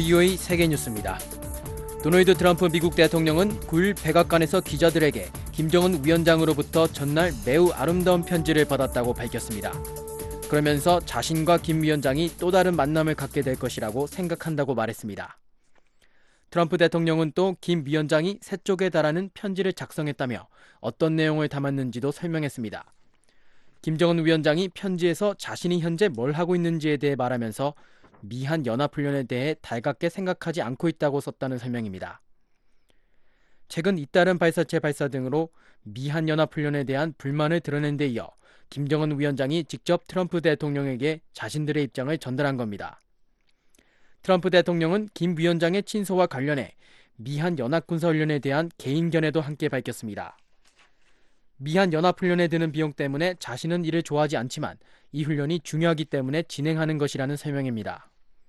VOA 세계뉴스입니다. 도널드 트럼프 미국 대통령은 9일 백악관에서 기자들에게 김정은 위원장으로부터 전날 매우 아름다운 편지를 받았다고 밝혔습니다. 그러면서 자신과 김 위원장이 또 다른 만남을 갖게 될 것이라고 생각한다고 말했습니다. 트럼프 대통령은 또 김 위원장이 3쪽에 달하는 편지를 작성했다며 어떤 내용을 담았는지도 설명했습니다. 김정은 위원장이 편지에서 자신이 현재 뭘 하고 있는지에 대해 말하면서 미한 연합훈련에 대해 달갑게 생각하지 않고 있다고 썼다는 설명입니다. 최근 잇따른 발사체 발사 등으로 미한 연합훈련에 대한 불만을 드러낸 데 이어 김정은 위원장이 직접 트럼프 대통령에게 자신들의 입장을 전달한 겁니다. 트럼프 대통령은 김 위원장의 친소와 관련해 미한 연합군사훈련에 대한 개인 견해도 함께 밝혔습니다. 미한 연합훈련에 드는 비용 때문에 자신은 이를 좋아하지 않지만 이 훈련이 중요하기 때문에 진행하는 것이라는 설명입니다.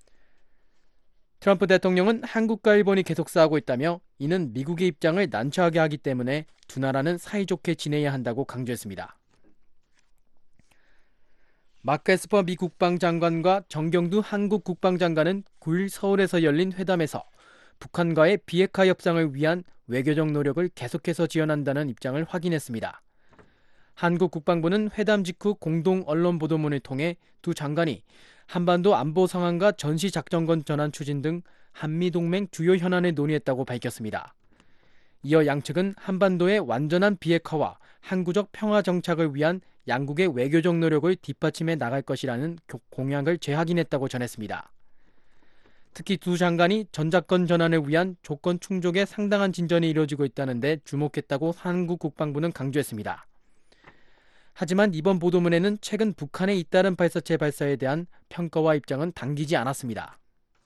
트럼프 대통령은 한국과 일본이 계속 싸우고 있다며 이는 미국의 입장을 난처하게 하기 때문에 두 나라는 사이좋게 지내야 한다고 강조했습니다. 마크 에스퍼 미 국방장관과 정경두 한국 국방장관은 9일 서울에서 열린 회담에서 북한과의 비핵화 협상을 위한 외교적 노력을 계속해서 지원한다는 입장을 확인했습니다. 한국 국방부는 회담 직후 공동 언론 보도문을 통해 두 장관이 한반도 안보 상황과 전시작전권 전환 추진 등 한미동맹 주요 현안을 논의했다고 밝혔습니다. 이어 양측은 한반도의 완전한 비핵화와 항구적 평화 정착을 위한 양국의 외교적 노력을 뒷받침해 나갈 것이라는 공약을 재확인했다고 전했습니다. 특히 두 장관이 전작권 전환을 위한 조건 충족에 상당한 진전이 이루어지고 있다는 데 주목했다고 한국 국방부는 강조했습니다. 하지만 이번 보도문에는 최근 북한의 잇따른 발사체 발사에 대한 평가와 입장은 담기지 않았습니다.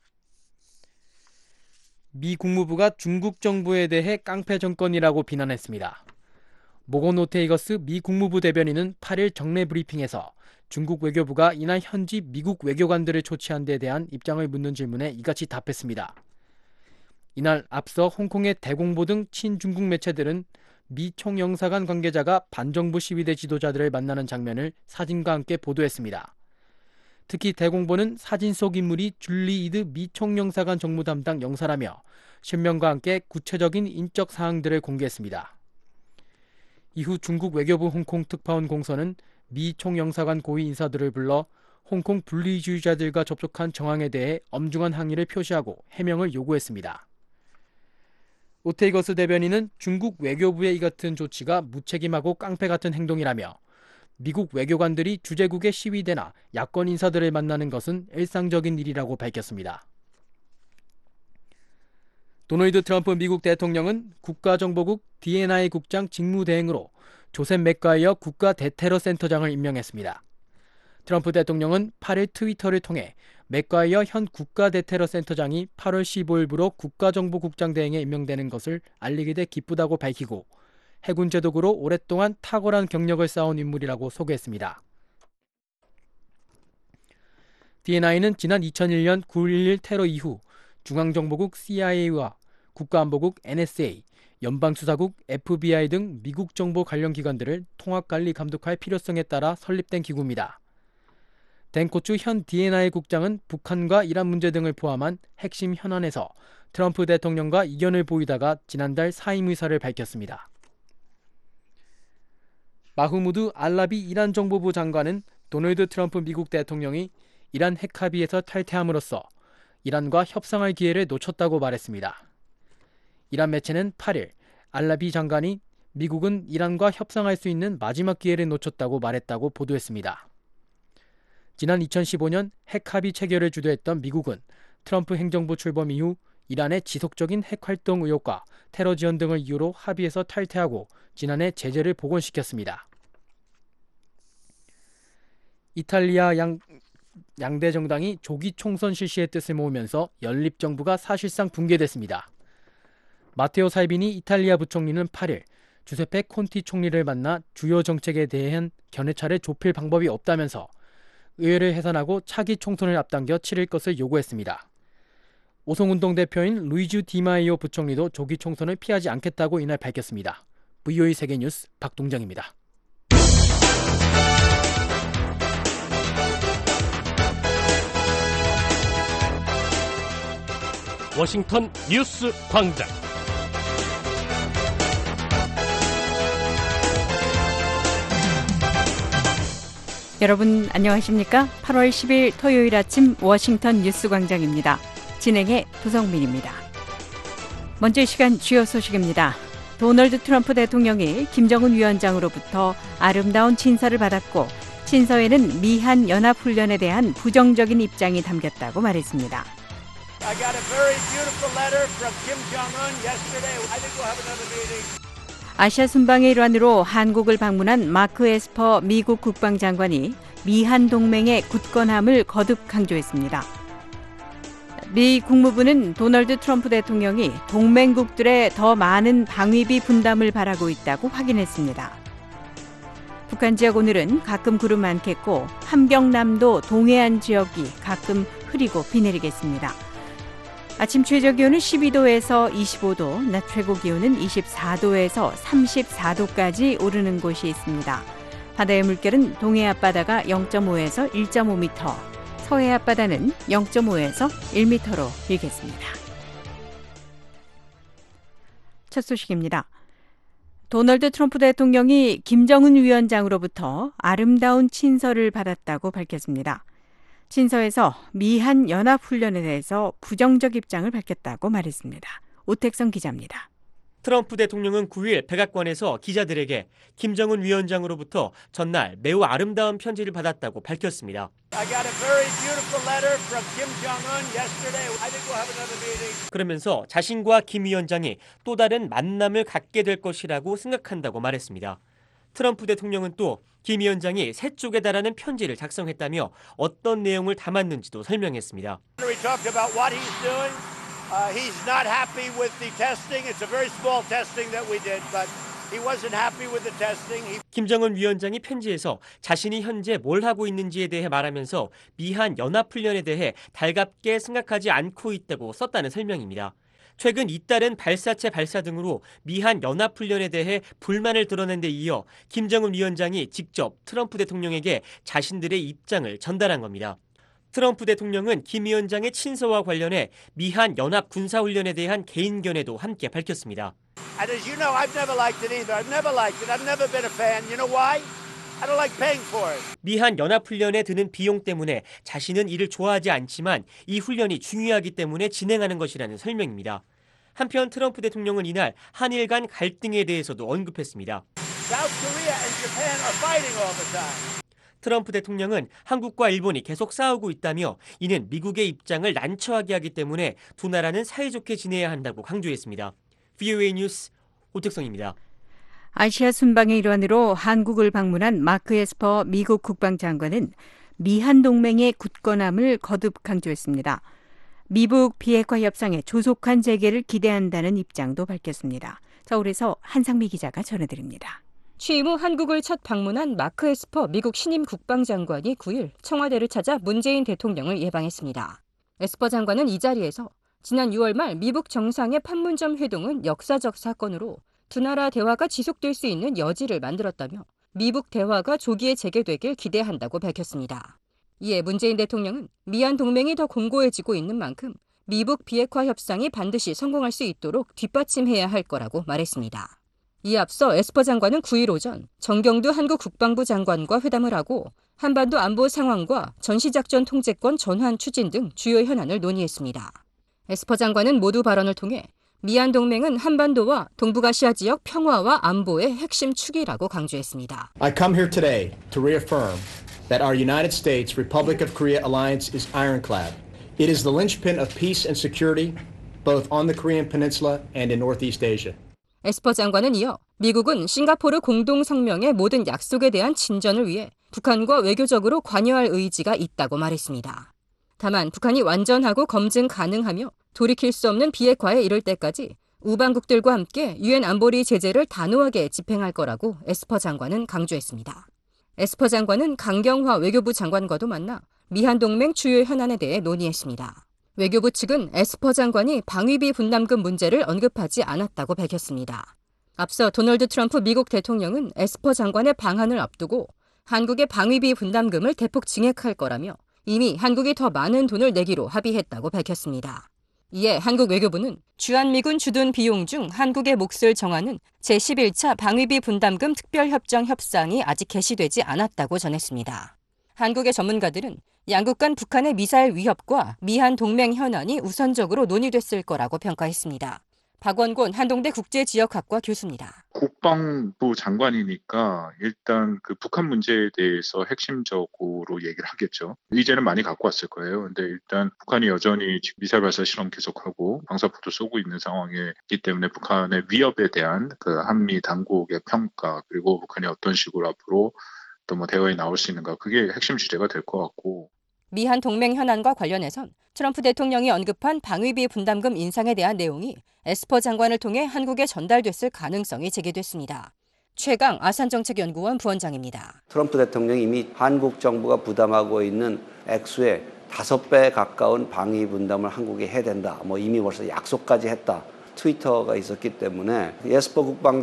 미 국무부가 중국 정부에 대해 깡패 정권이라고 비난했습니다. 모건 오테이거스 미 국무부 대변인은 8일 정례 브리핑에서 중국 외교부가 이날 현지 미국 외교관들을 초치한 데 대한 입장을 묻는 질문에 이같이 답했습니다. 이날 앞서 홍콩의 대공보 등 친중국 매체들은 미 총영사관 관계자가 반정부 시위대 지도자들을 만나는 장면을 사진과 함께 보도했습니다. 특히 대공보는 사진 속 인물이 줄리 이드 미 총영사관 정무 담당 영사라며 실명과 함께 구체적인 인적 사항들을 공개했습니다. 이후 중국 외교부 홍콩 특파원 공서는 미 총영사관 고위 인사들을 불러 홍콩 분리주의자들과 접촉한 정황에 대해 엄중한 항의를 표시하고 해명을 요구했습니다. 오테이거스 대변인은 중국 외교부의 이 같은 조치가 무책임하고 깡패 같은 행동이라며 미국 외교관들이 주재국의 시위대나 야권 인사들을 만나는 것은 일상적인 일이라고 밝혔습니다. 도널드 트럼프 미국 대통령은 국가정보국 D&I 국장 직무대행으로 조셉 맥과이어 국가대테러센터장을 임명했습니다. 트럼프 대통령은 8일 트위터를 통해 맥과이어 현 국가대테러센터장이 8월 15일부로 국가정보국장 대행에 임명되는 것을 알리게 돼 기쁘다고 밝히고 해군 제독으로 오랫동안 탁월한 경력을 쌓은 인물이라고 소개했습니다. D&I는 지난 2001년 9.11 테러 이후 중앙정보국 CIA와 국가안보국 NSA, 연방수사국 FBI 등 미국 정보 관련 기관들을 통합관리 감독할 필요성에 따라 설립된 기구입니다. 댄코츠 현 D&I 국장은 북한과 이란 문제 등을 포함한 핵심 현안에서 트럼프 대통령과 이견을 보이다가 지난달 사임 의사를 밝혔습니다. 마흐무드 알라비 이란 정보부 장관은 도널드 트럼프 미국 대통령이 이란 핵 합의에서 탈퇴함으로써 이란과 협상할 기회를 놓쳤다고 말했습니다. 이란 매체는 8일 알라비 장관이 미국은 이란과 협상할 수 있는 마지막 기회를 놓쳤다고 말했다고 보도했습니다. 지난 2015년 핵 합의 체결을 주도했던 미국은 트럼프 행정부 출범 이후 이란의 지속적인 핵 활동 의혹과 테러 지원 등을 이유로 합의에서 탈퇴하고 지난해 제재를 복원시켰습니다. 이탈리아 양대 정당이 조기 총선 실시의 뜻을 모으면서 연립정부가 사실상 붕괴됐습니다. 마테오 살비니 이탈리아 부총리는 8일 주세페 콘티 총리를 만나 주요 정책에 대한 견해차를 좁힐 방법이 없다면서 의회를 해산하고 차기 총선을 앞당겨 치를 것을 요구했습니다. 오송운동 대표인 루이주 디마이오 부총리도 조기 총선을 피하지 않겠다고 이날 밝혔습니다. VOA 세계뉴스 박동정입니다. 워싱턴 뉴스 광장. 여러분 안녕하십니까? 8월 10일 토요일 아침 워싱턴 뉴스 광장입니다. 진행의 도성민입니다. 먼저 이 시간 주요 소식입니다. 도널드 트럼프 대통령이 김정은 위원장으로부터 아름다운 친서를 받았고 친서에는 미한 연합훈련에 대한 부정적인 입장이 담겼다고 말했습니다. I got a very beautiful letter from Kim Jong-un yesterday. I think we'll have another meeting. 아시아 순방의 일환으로 한국을 방문한 마크 에스퍼 미국 국방장관이 미한 동맹의 굳건함을 거듭 강조했습니다. 미 국무부는 도널드 트럼프 대통령이 동맹국들의 더 많은 방위비 분담을 바라고 있다고 확인했습니다. 북한 지역 오늘은 가끔 구름 많겠고 함경남도 동해안 지역이 가끔 흐리고 비 내리겠습니다. 아침 최저 기온은 12도에서 25도, 낮 최고 기온은 24도에서 34도까지 오르는 곳이 있습니다. 바다의 물결은 동해 앞바다가 0.5에서 1.5m, 서해 앞바다는 0.5에서 1m로 일겠습니다. 첫 소식입니다. 도널드 트럼프 대통령이 김정은 위원장으로부터 아름다운 친서를 받았다고 밝혔습니다. 친서에서 미한 연합훈련에 대해서 부정적 입장을 밝혔다고 말했습니다. 오택성 기자입니다. 트럼프 대통령은 9일 백악관에서 기자들에게 김정은 위원장으로부터 전날 매우 아름다운 편지를 받았다고 밝혔습니다. I got a very beautiful letter from Kim Jong-un yesterday. I think we'll have another meeting. 그러면서 자신과 김 위원장이 또 다른 만남을 갖게 될 것이라고 생각한다고 말했습니다. 트럼프 대통령은 또 김 위원장이 3쪽에 달하는 편지를 작성했다며 어떤 내용을 담았는지도 설명했습니다. We talked about what he's doing. He's not happy with the testing. It's a very small testing that we did, but he wasn't happy with the testing. 김정은 위원장이 편지에서 자신이 현재 뭘 하고 있는지에 대해 말하면서 미한 연합훈련에 대해 달갑게 생각하지 않고 있다고 썼다는 설명입니다. 최근 잇따른 발사체 발사 등으로 미한 연합훈련에 대해 불만을 드러낸 데 이어 김정은 위원장이 직접 트럼프 대통령에게 자신들의 입장을 전달한 겁니다. 트럼프 대통령은 김 위원장의 친서와 관련해 미한 연합 군사훈련에 대한 개인 견해도 함께 밝혔습니다. And as you know, I've never liked it either. I've never liked it. I've never been a fan. You know why? I don't like paying for it. 미한 연합훈련에 드는 비용 때문에 자신은 이를 좋아하지 않지만 이 훈련이 중요하기 때문에 진행하는 것이라는 설명입니다. 한편 트럼프 대통령은 이날 한일 간 갈등에 대해서도 언급했습니다. South Korea and Japan are fighting all the time. 트럼프 대통령은 한국과 일본이 계속 싸우고 있다며 이는 미국의 입장을 난처하게 하기 때문에 두 나라는 사이좋게 지내야 한다고 강조했습니다. VOA 뉴스 오택성입니다. 아시아 순방의 일환으로 한국을 방문한 마크 에스퍼 미국 국방장관은 미한 동맹의 굳건함을 거듭 강조했습니다. 미북 비핵화 협상의 조속한 재개를 기대한다는 입장도 밝혔습니다. 서울에서 한상미 기자가 전해드립니다. 취임 후 한국을 첫 방문한 마크 에스퍼 미국 신임 국방장관이 9일 청와대를 찾아 문재인 대통령을 예방했습니다. 에스퍼 장관은 이 자리에서 지난 6월 말 미북 정상의 판문점 회동은 역사적 사건으로 두 나라 대화가 지속될 수 있는 여지를 만들었다며 미북 대화가 조기에 재개되길 기대한다고 밝혔습니다. 이에 문재인 대통령은 미한 동맹이 더 공고해지고 있는 만큼 미북 비핵화 협상이 반드시 성공할 수 있도록 뒷받침해야 할 거라고 말했습니다. 이에 앞서 에스퍼 장관은 9일 오전 정경두 한국 국방부 장관과 회담을 하고 한반도 안보 상황과 전시작전 통제권 전환 추진 등 주요 현안을 논의했습니다. 에스퍼 장관은 모두 발언을 통해 미한 동맹은 한반도와 동북아시아 지역 평화와 안보의 핵심 축이라고 강조했습니다. I come here today to reaffirm that our United States Republic of Korea alliance is ironclad. It is the linchpin of peace and security both on the Korean Peninsula and in Northeast Asia. 에스퍼 장관은 이어 미국은 싱가포르 공동성명의 모든 약속에 대한 진전을 위해 북한과 외교적으로 관여할 의지가 있다고 말했습니다. 다만 북한이 완전하고 검증 가능하며 돌이킬 수 없는 비핵화에 이를 때까지 우방국들과 함께 유엔 안보리 제재를 단호하게 집행할 거라고 에스퍼 장관은 강조했습니다. 에스퍼 장관은 강경화 외교부 장관과도 만나 미한 동맹 주요 현안에 대해 논의했습니다. 외교부 측은 에스퍼 장관이 방위비 분담금 문제를 언급하지 않았다고 밝혔습니다. 앞서 도널드 트럼프 미국 대통령은 에스퍼 장관의 방한을 앞두고 한국의 방위비 분담금을 대폭 증액할 거라며 이미 한국이 더 많은 돈을 내기로 합의했다고 밝혔습니다. 이에 한국 외교부는 주한미군 주둔 비용 중 한국의 몫을 정하는 제11차 방위비 분담금 특별협정 협상이 아직 개시되지 않았다고 전했습니다. 한국의 전문가들은 양국 간 북한의 미사일 위협과 미한 동맹 현안이 우선적으로 논의됐을 거라고 평가했습니다. 박원곤 한동대 국제지역학과 교수입니다. 국방부 장관이니까 일단 그 북한 문제에 대해서 핵심적으로 얘기를 하겠죠. 의제는 많이 갖고 왔을 거예요. 근데 일단 북한이 여전히 미사일 발사 실험 계속하고 방사포도 쏘고 있는 상황이기 때문에 북한의 위협에 대한 그 한미 당국의 평가, 그리고 북한이 어떤 식으로 앞으로 또 뭐 대화에 나올 수 있는가, 그게 핵심 주제가 될 것 같고. 미한 동맹 현안과 관련해선 트럼프 대통령이 언급한 방위비 분담금 인상에 대한 내용이 에스퍼 장관을 통해 한국에 전달됐을 가능성이 제기됐습니다. 최강 아산정책연구원 부원장입니다. 트럼프 대통령이 이미 한국 정부가 부담하고 있는 액수의 5배 가까운 방위 분담을 한국에 해야 된다. 이미 벌써 약속까지 했다. 트위터가 있었기 때문에 에스퍼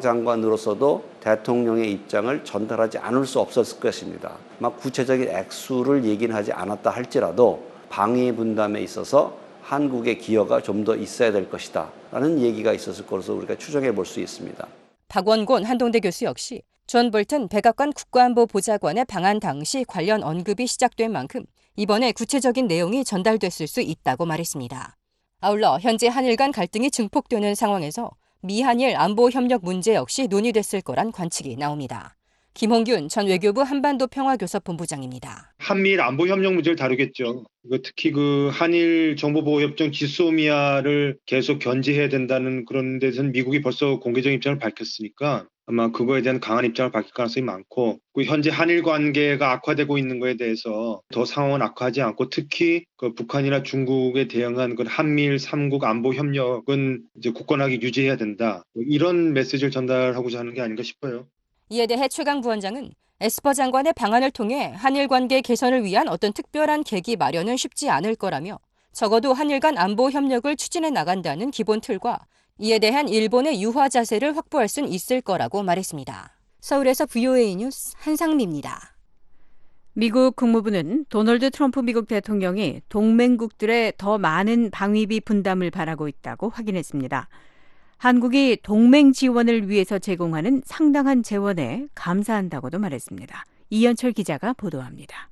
국방장관으로서도 대통령의 입장을 전달하지 않을 수 없었을 것입니다. 구체적인 액수를 얘기는 하지 않았다 할지라도 방위 분담에 있어서 한국의 기여가 좀 더 있어야 될 것이다 라는 얘기가 있었을 것으로 우리가 추정해 볼 수 있습니다. 박원곤 한동대 교수 역시 존 볼튼 백악관 국가안보 보좌관의 방한 당시 관련 언급이 시작된 만큼 이번에 구체적인 내용이 전달됐을 수 있다고 말했습니다. 아울러 현재 한일 간 갈등이 증폭되는 상황에서 미한일 안보 협력 문제 역시 논의됐을 거란 관측이 나옵니다. 김홍균 전 외교부 한반도 평화교섭본부장입니다. 한미일 안보 협력 문제를 다루겠죠. 특히 그 한일 정보보호협정 지소미아를 계속 견제해야 된다는 그런 데서는 미국이 벌써 공개적인 입장을 밝혔으니까 아마 그거에 대한 강한 입장을 밝힐 가능성이 많고, 현재 한일 관계가 악화되고 있는 거에 대해서 더 상황은 악화하지 않고 특히 그 북한이나 중국에 대응한 그 한미일 3국 안보 협력은 이제 굳건하게 유지해야 된다. 이런 메시지를 전달하고자 하는 게 아닌가 싶어요. 이에 대해 최강 부원장은 에스퍼 장관의 방안을 통해 한일 관계 개선을 위한 어떤 특별한 계기 마련은 쉽지 않을 거라며 적어도 한일 간 안보 협력을 추진해 나간다는 기본 틀과 이에 대한 일본의 유화 자세를 확보할 수는 있을 거라고 말했습니다. 서울에서 VOA 뉴스 한상미입니다. 미국 국무부는 도널드 트럼프 미국 대통령이 동맹국들의 더 많은 방위비 분담을 바라고 있다고 확인했습니다. 한국이 동맹 지원을 위해서 제공하는 상당한 재원에 감사한다고도 말했습니다. 이현철 기자가 보도합니다.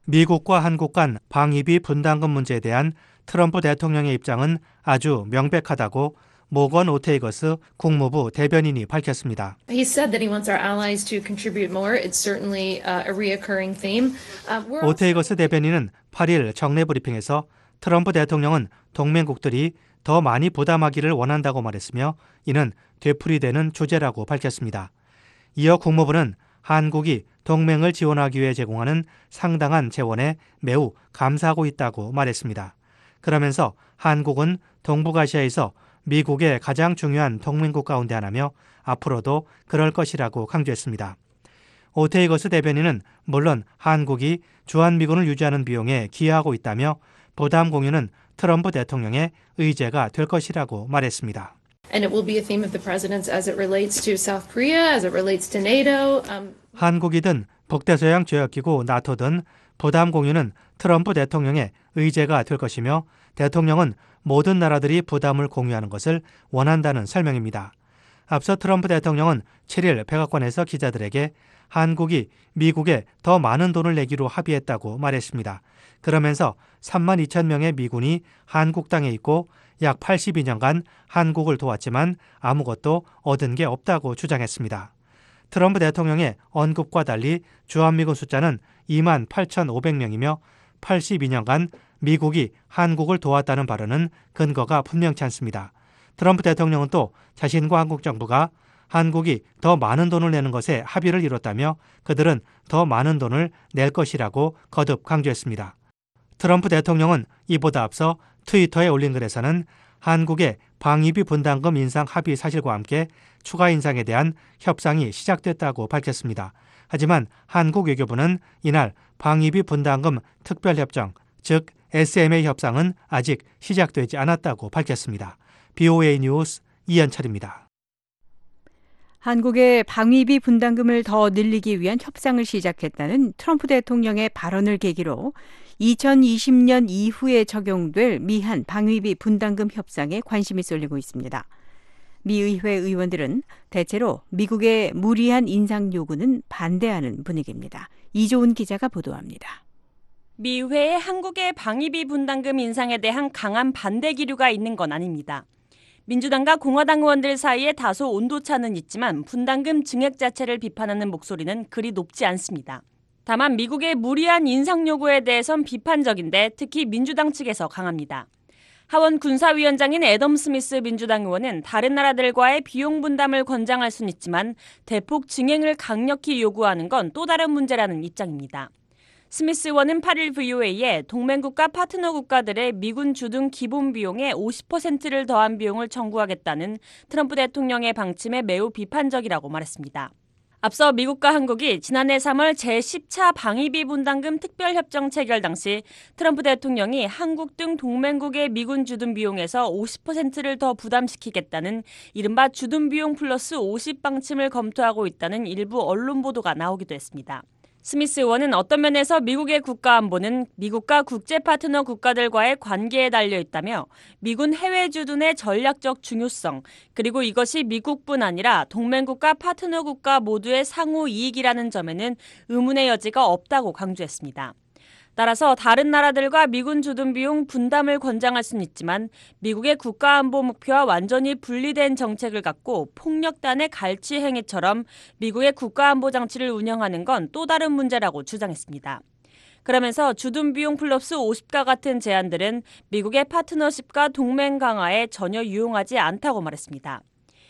미국과 한국 간 방위비 분담금 문제에 대한 트럼프 대통령의 입장은 아주 명백하다고 모건 오테이거스 국무부 대변인이 밝혔습니다. He said that he wants our allies to contribute more. It's certainly a reoccurring theme. 오테이거스 대변인은 8일 정례 브리핑에서 트럼프 대통령은 동맹국들이 더 많이 부담하기를 원한다고 말했으며 이는 되풀이되는 주제라고 밝혔습니다. 이어 국무부는 한국이 동맹을 지원하기 위해 제공하는 상당한 재원에 매우 감사하고 있다고 말했습니다. 그러면서 한국은 동북아시아에서 미국의 가장 중요한 동맹국 가운데 하나며 앞으로도 그럴 것이라고 강조했습니다. 오테이거스 대변인은 물론 한국이 주한미군을 유지하는 비용에 기여하고 있다며 부담 공유는 트럼프 대통령의 의제가 될 것이라고 말했습니다. And it will be a theme of the president's as it relates to South Korea, as it relates to NATO. 한국이든 북대서양 조약기구 나토든 부담 공유는 트럼프 대통령의 의제가 될 것이며 대통령은 모든 나라들이 부담을 공유하는 것을 원한다는 설명입니다. 앞서 트럼프 대통령은 7일 백악관에서 기자들에게 한국이 미국에 더 많은 돈을 내기로 합의했다고 말했습니다. 그러면서 3만 2천 명의 미군이 한국 땅에 있고 약 82년간 한국을 도왔지만 아무것도 얻은 게 없다고 주장했습니다. 트럼프 대통령의 언급과 달리 주한미군 숫자는 2만 8,500명이며 82년간 미국이 한국을 도왔다는 발언은 근거가 분명치 않습니다. 트럼프 대통령은 또 자신과 한국 정부가 한국이 더 많은 돈을 내는 것에 합의를 이뤘다며 그들은 더 많은 돈을 낼 것이라고 거듭 강조했습니다. 트럼프 대통령은 이보다 앞서 트위터에 올린 글에서는 한국의 방위비 분담금 인상 합의 사실과 함께 추가 인상에 대한 협상이 시작됐다고 밝혔습니다. 하지만 한국 외교부는 이날 방위비 분담금 특별협정, 즉 SMA 협상은 아직 시작되지 않았다고 밝혔습니다. BOA 뉴스 이현철입니다. 한국의 방위비 분담금을 더 늘리기 위한 협상을 시작했다는 트럼프 대통령의 발언을 계기로 2020년 이후에 적용될 미한 방위비 분담금 협상에 관심이 쏠리고 있습니다. 미 의회 의원들은 대체로 미국의 무리한 인상 요구는 반대하는 분위기입니다. 이조은 기자가 보도합니다. 미 의회에 한국의 방위비 분담금 인상에 대한 강한 반대 기류가 있는 건 아닙니다. 민주당과 공화당 의원들 사이에 다소 온도차는 있지만 분담금 증액 자체를 비판하는 목소리는 그리 높지 않습니다. 다만 미국의 무리한 인상 요구에 대해선 비판적인데 특히 민주당 측에서 강합니다. 하원 군사위원장인 애덤 스미스 민주당 의원은 다른 나라들과의 비용 분담을 권장할 수는 있지만 대폭 증액을 강력히 요구하는 건 또 다른 문제라는 입장입니다. 스미스 의원은 8일 VOA에 동맹국가 파트너 국가들의 미군 주둔 기본 비용의 50%를 더한 비용을 청구하겠다는 트럼프 대통령의 방침에 매우 비판적이라고 말했습니다. 앞서 미국과 한국이 지난해 3월 제10차 방위비 분담금 특별협정 체결 당시 트럼프 대통령이 한국 등 동맹국의 미군 주둔 비용에서 50%를 더 부담시키겠다는 이른바 주둔 비용 플러스 50 방침을 검토하고 있다는 일부 언론 보도가 나오기도 했습니다. 스미스 의원은 어떤 면에서 미국의 국가안보는 미국과 국제 파트너 국가들과의 관계에 달려 있다며 미군 해외 주둔의 전략적 중요성, 그리고 이것이 미국뿐 아니라 동맹국과 파트너 국가 모두의 상호 이익이라는 점에는 의문의 여지가 없다고 강조했습니다. 따라서 다른 나라들과 미군 주둔 비용 분담을 권장할 수는 있지만 미국의 국가안보 목표와 완전히 분리된 정책을 갖고 폭력단의 갈취 행위처럼 미국의 국가안보 장치를 운영하는 건 또 다른 문제라고 주장했습니다. 그러면서 주둔 비용 플러스 50과 같은 제안들은 미국의 파트너십과 동맹 강화에 전혀 유용하지 않다고 말했습니다.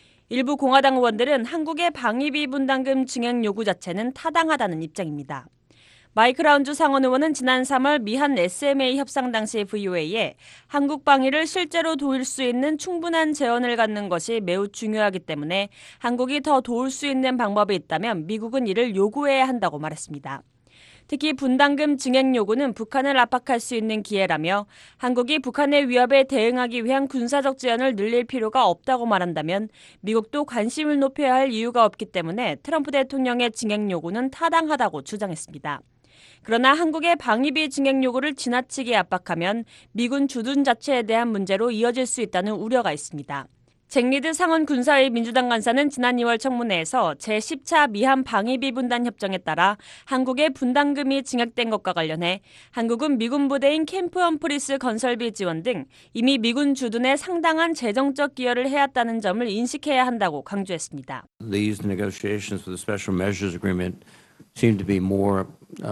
일부 공화당 의원들은 한국의 방위비 분담금 증액 요구 자체는 타당하다는 입장입니다. 마이크 라운즈 상원 의원은 지난 3월 미한 SMA 협상 당시 VOA에 한국 방위를 실제로 도울 수 있는 충분한 재원을 갖는 것이 매우 중요하기 때문에 한국이 더 도울 수 있는 방법이 있다면 미국은 이를 요구해야 한다고 말했습니다. 특히 분담금 증액 요구는 북한을 압박할 수 있는 기회라며 한국이 북한의 위협에 대응하기 위한 군사적 지원을 늘릴 필요가 없다고 말한다면 미국도 관심을 높여야 할 이유가 없기 때문에 트럼프 대통령의 증액 요구는 타당하다고 주장했습니다. 그러나 한국의 방위비 증액 요구를 지나치게 압박하면 미군 주둔 자체에 대한 문제로 이어질 수 있다는 우려가 있습니다. 잭 리드 상원 군사위 민주당 간사는 지난 2월 청문회에서 제10차 미한 방위비 분담 협정에 따라 한국의 분담금이 증액된 것과 관련해 한국은 미군 부대인 캠프 험프리스 건설비 지원 등 이미 미군 주둔에 상당한 재정적 기여를 해왔다는 점을 인식해야 한다고 강조했습니다. These negotiations for the special measures agreement seem to be more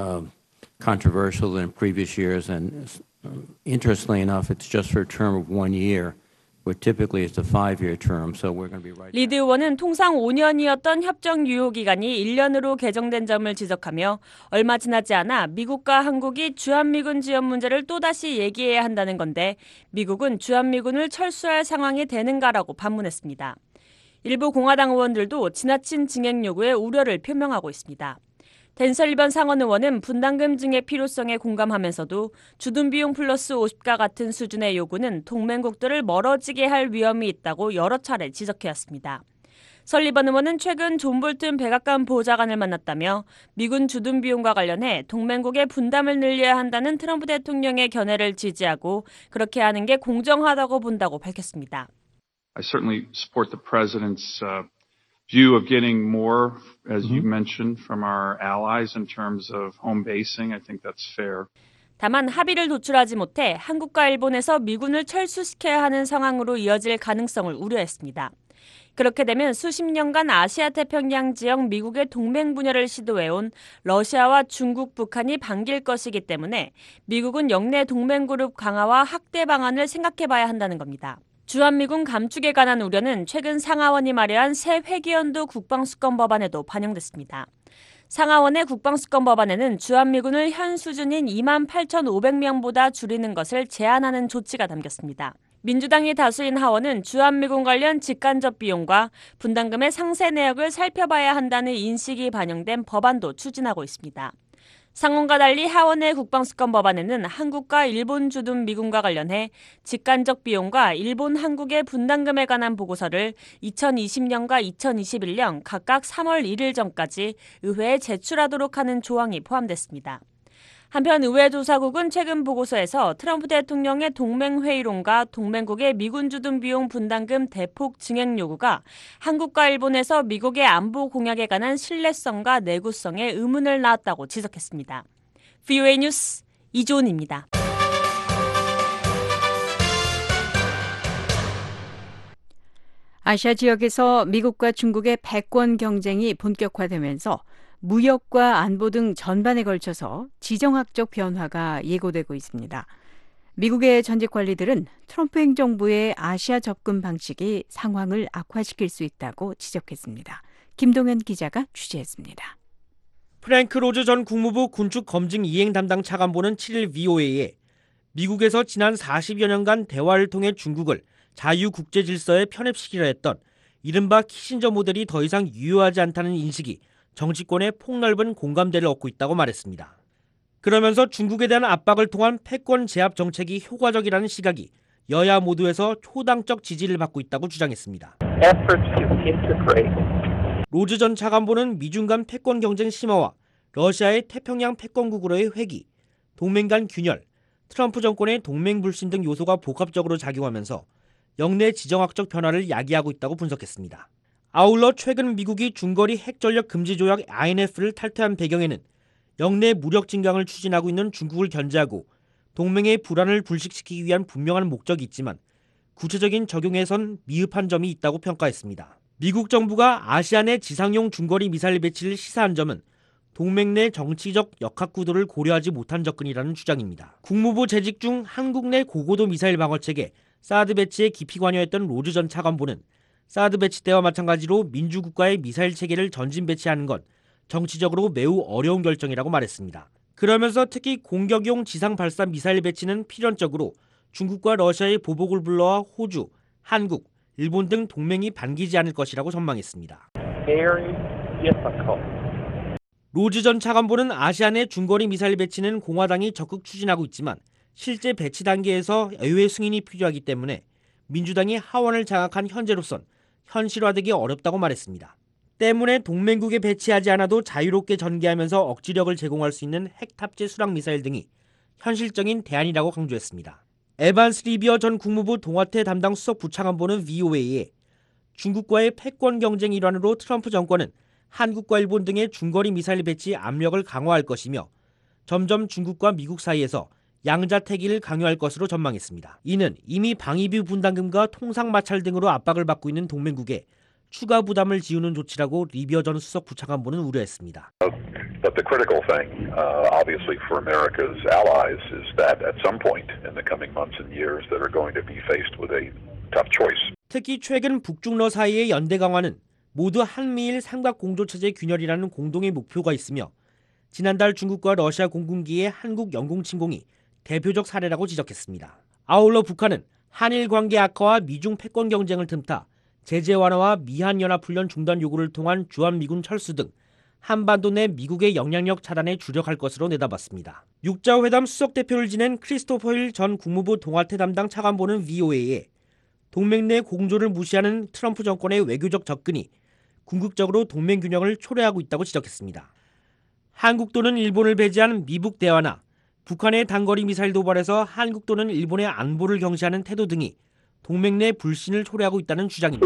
controversial than in previous years, and interestingly enough, it's just for a term of 1 year, where typically it's a 5-year term. So we're going to be right. 리드 의원은 통상 5년이었던 협정 유효 기간이 1년으로 개정된 점을 지적하며 얼마 지나지 않아 미국과 한국이 주한미군 지원 문제를 또다시 얘기해야 한다는 건데 미국은 주한미군을 철수할 상황이 되는가라고 반문했습니다. 일부 공화당 의원들도 지나친 증액 요구에 우려를 표명하고 있습니다. 댄 설리번 상원 의원은 분담금 증액 필요성에 공감하면서도 주둔 비용 플러스 50과 같은 수준의 요구는 동맹국들을 멀어지게 할 위험이 있다고 여러 차례 지적해왔습니다. 설리번 의원은 최근 존 볼튼 백악관 보좌관을 만났다며 미군 주둔 비용과 관련해 동맹국의 분담을 늘려야 한다는 트럼프 대통령의 견해를 지지하고 그렇게 하는 게 공정하다고 본다고 밝혔습니다. I certainly support the president's view of getting more, as you mentioned, from our allies in terms of home basing. I think that's fair. 다만 합의를 도출하지 못해 한국과 일본에서 미군을 철수시켜야 하는 상황으로 이어질 가능성을 우려했습니다. 그렇게 되면 수십 년간 아시아 태평양 지역 미국의 동맹 분열을 시도해온 러시아와 중국, 북한이 반길 것이기 때문에 미국은 영내 동맹 그룹 강화와 확대 방안을 생각해봐야 한다는 겁니다. 주한미군 감축에 관한 우려는 최근 상하원이 마련한 새 회계연도 국방수권 법안에도 반영됐습니다. 상하원의 국방수권 법안에는 주한미군을 현 수준인 28,500명보다 줄이는 것을 제한하는 조치가 담겼습니다. 민주당이 다수인 하원은 주한미군 관련 직간접 비용과 분담금의 상세 내역을 살펴봐야 한다는 인식이 반영된 법안도 추진하고 있습니다. 상원과 달리 하원의 국방수권 법안에는 한국과 일본 주둔 미군과 관련해 직간접 비용과 일본, 한국의 분담금에 관한 보고서를 2020년과 2021년 각각 3월 1일 전까지 의회에 제출하도록 하는 조항이 포함됐습니다. 한편 의회조사국은 최근 보고서에서 트럼프 대통령의 동맹회의론과 동맹국의 미군 주둔 비용 분담금 대폭 증액 요구가 한국과 일본에서 미국의 안보 공약에 관한 신뢰성과 내구성에 의문을 낳았다고 지적했습니다. VOA 뉴스 이조은입니다. 아시아 지역에서 미국과 중국의 패권 경쟁이 본격화되면서 무역과 안보 등 전반에 걸쳐서 지정학적 변화가 예고되고 있습니다. 미국의 전직 관리들은 트럼프 행정부의 아시아 접근 방식이 상황을 악화시킬 수 있다고 지적했습니다. 김동현 기자가 취재했습니다. 프랭크 로즈 전 국무부 군축 검증 이행 담당 차관보는 7일 VOA에 미국에서 지난 40여 년간 대화를 통해 중국을 자유국제 질서에 편입시키려 했던 이른바 키신저 모델이 더 이상 유효하지 않다는 인식이 정치권의 폭넓은 공감대를 얻고 있다고 말했습니다. 그러면서 중국에 대한 압박을 통한 패권 제압 정책이 효과적이라는 시각이 여야 모두에서 초당적 지지를 받고 있다고 주장했습니다. 로즈 전 차관보는 미중 간 패권 경쟁 심화와 러시아의 태평양 패권국으로의 회귀, 동맹 간 균열, 트럼프 정권의 동맹 불신 등 요소가 복합적으로 작용하면서 영내 지정학적 변화를 야기하고 있다고 분석했습니다. 아울러 최근 미국이 중거리 핵전력 금지 조약 INF를 탈퇴한 배경에는 영내 무력 증강을 추진하고 있는 중국을 견제하고 동맹의 불안을 불식시키기 위한 분명한 목적이 있지만 구체적인 적용에선 미흡한 점이 있다고 평가했습니다. 미국 정부가 아시아 내 지상용 중거리 미사일 배치를 시사한 점은 동맹 내 정치적 역학구도를 고려하지 못한 접근이라는 주장입니다. 국무부 재직 중 한국 내 고고도 미사일 방어체계 사드 배치에 깊이 관여했던 로즈 전 차관보는 사드 배치 때와 마찬가지로 민주국가의 미사일 체계를 전진 배치하는 건 정치적으로 매우 어려운 결정이라고 말했습니다. 그러면서 특히 공격용 지상 발사 미사일 배치는 필연적으로 중국과 러시아의 보복을 불러와 호주, 한국, 일본 등 동맹이 반기지 않을 것이라고 전망했습니다. 로즈 전 차관보는 아시아 내 중거리 미사일 배치는 공화당이 적극 추진하고 있지만 실제 배치 단계에서 의회 승인이 필요하기 때문에 민주당이 하원을 장악한 현재로선 현실화되기 어렵다고 말했습니다. 때문에 동맹국에 배치하지 않아도 자유롭게 전개하면서 억지력을 제공할 수 있는 핵 탑재 수락 미사일 등이 현실적인 대안이라고 강조했습니다. 에반스 리비어 전 국무부 동아태 담당 수석 부차관보는 VOA에 중국과의 패권 경쟁 일환으로 트럼프 정권은 한국과 일본 등의 중거리 미사일 배치 압력을 강화할 것이며 점점 중국과 미국 사이에서 양자태기를 강요할 것으로 전망했습니다. 이는 이미 방위비 분담금과 통상 마찰 등으로 압박을 받고 있는 동맹국에 추가 부담을 지우는 조치라고 리비어 전 수석 부차관보는 우려했습니다. But the critical thing, obviously for America's allies, is that at some point in the coming months and years, they're going to be faced with a tough choice. 특히 최근 북중러 사이의 연대 강화는 모두 한미일 삼각 공조체제 균열이라는 공동의 목표가 있으며 지난달 중국과 러시아 공군기의 한국 영공 침공이 대표적 사례라고 지적했습니다. 아울러 북한은 한일 관계 악화와 미중 패권 경쟁을 틈타 제재 완화와 미한 연합훈련 중단 요구를 통한 주한미군 철수 등 한반도 내 미국의 영향력 차단에 주력할 것으로 내다봤습니다. 육자회담 수석대표를 지낸 크리스토퍼 힐 전 국무부 동아태 담당 차관보는 VOA에 동맹 내 공조를 무시하는 트럼프 정권의 외교적 접근이 궁극적으로 동맹 균형을 초래하고 있다고 지적했습니다. 한국 또는 일본을 배제한 미북 대화나 북한의 단거리 미사일 도발에서 한국 또는 일본의 안보를 경시하는 태도 등이 동맹 내 불신을 초래하고 있다는 주장입니다.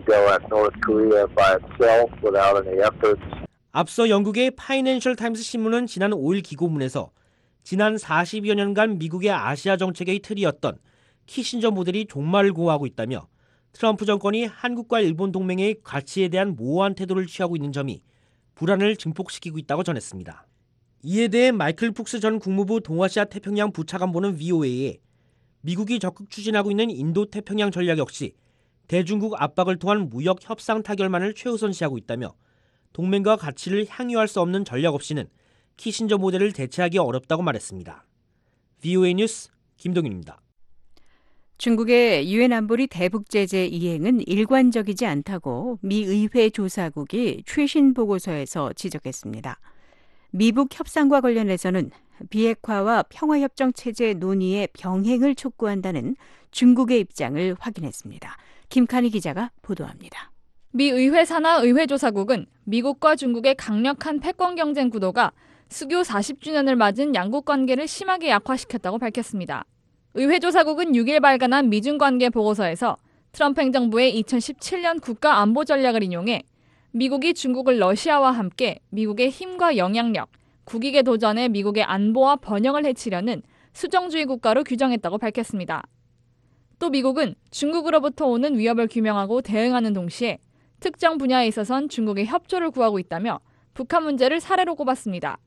앞서 영국의 파이낸셜 타임스 신문은 지난 5일 기고문에서 지난 40여 년간 미국의 아시아 정책의 틀이었던 키신저 모델이 종말을 고하고 있다며 트럼프 정권이 한국과 일본 동맹의 가치에 대한 모호한 태도를 취하고 있는 점이 불안을 증폭시키고 있다고 전했습니다. 이에 대해 마이클 푹스 전 국무부 동아시아 태평양 부차관보는 VOA에 미국이 적극 추진하고 있는 인도-태평양 전략 역시 대중국 압박을 통한 무역 협상 타결만을 최우선시하고 있다며 동맹과 가치를 향유할 수 없는 전략 없이는 키신저 모델을 대체하기 어렵다고 말했습니다. VOA 뉴스 김동윤입니다. 중국의 유엔 안보리 대북 제재 이행은 일관적이지 않다고 미 의회 조사국이 최신 보고서에서 지적했습니다. 미북 협상과 관련해서는 비핵화와 평화협정 체제 논의의 병행을 촉구한다는 중국의 입장을 확인했습니다. 김칸희 기자가 보도합니다. 미 의회 산하 의회조사국은 미국과 중국의 강력한 패권 경쟁 구도가 수교 40주년을 맞은 양국 관계를 심하게 약화시켰다고 밝혔습니다. 의회 조사국은 6일 발간한 미중 관계 보고서에서 트럼프 행정부의 2017년 국가 안보 전략을 인용해 미국이 중국을 러시아와 함께 미국의 힘과 영향력, 국익의 도전에 미국의 안보와 번영을 해치려는 수정주의 국가로 규정했다고 밝혔습니다. 또 미국은 중국으로부터 오는 위협을 규명하고 대응하는 동시에 특정 분야에 있어선 중국의 협조를 구하고 있다며 북한 문제를 사례로 꼽았습니다.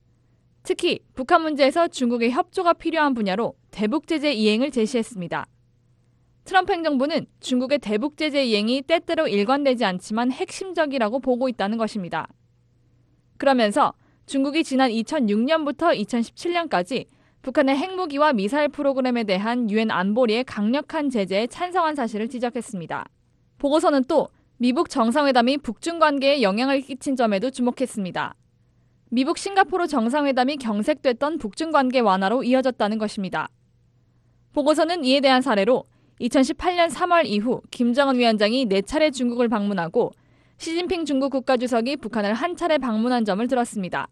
특히 북한 문제에서 중국의 협조가 필요한 분야로 대북 제재 이행을 제시했습니다. 트럼프 행정부는 중국의 대북 제재 이행이 때때로 일관되지 않지만 핵심적이라고 보고 있다는 것입니다. 그러면서 중국이 지난 2006년부터 2017년까지 북한의 핵무기와 미사일 프로그램에 대한 유엔 안보리의 강력한 제재에 찬성한 사실을 지적했습니다. 보고서는 또 미북 정상회담이 북중 관계에 영향을 끼친 점에도 주목했습니다. 미북 싱가포르 정상회담이 경색됐던 북중 관계 완화로 이어졌다는 것입니다. 보고서는 이에 대한 사례로 2018년 3월 이후 김정은 위원장이 4차례 중국을 방문하고 시진핑 중국 국가주석이 북한을 한 차례 방문한 점을 들었습니다.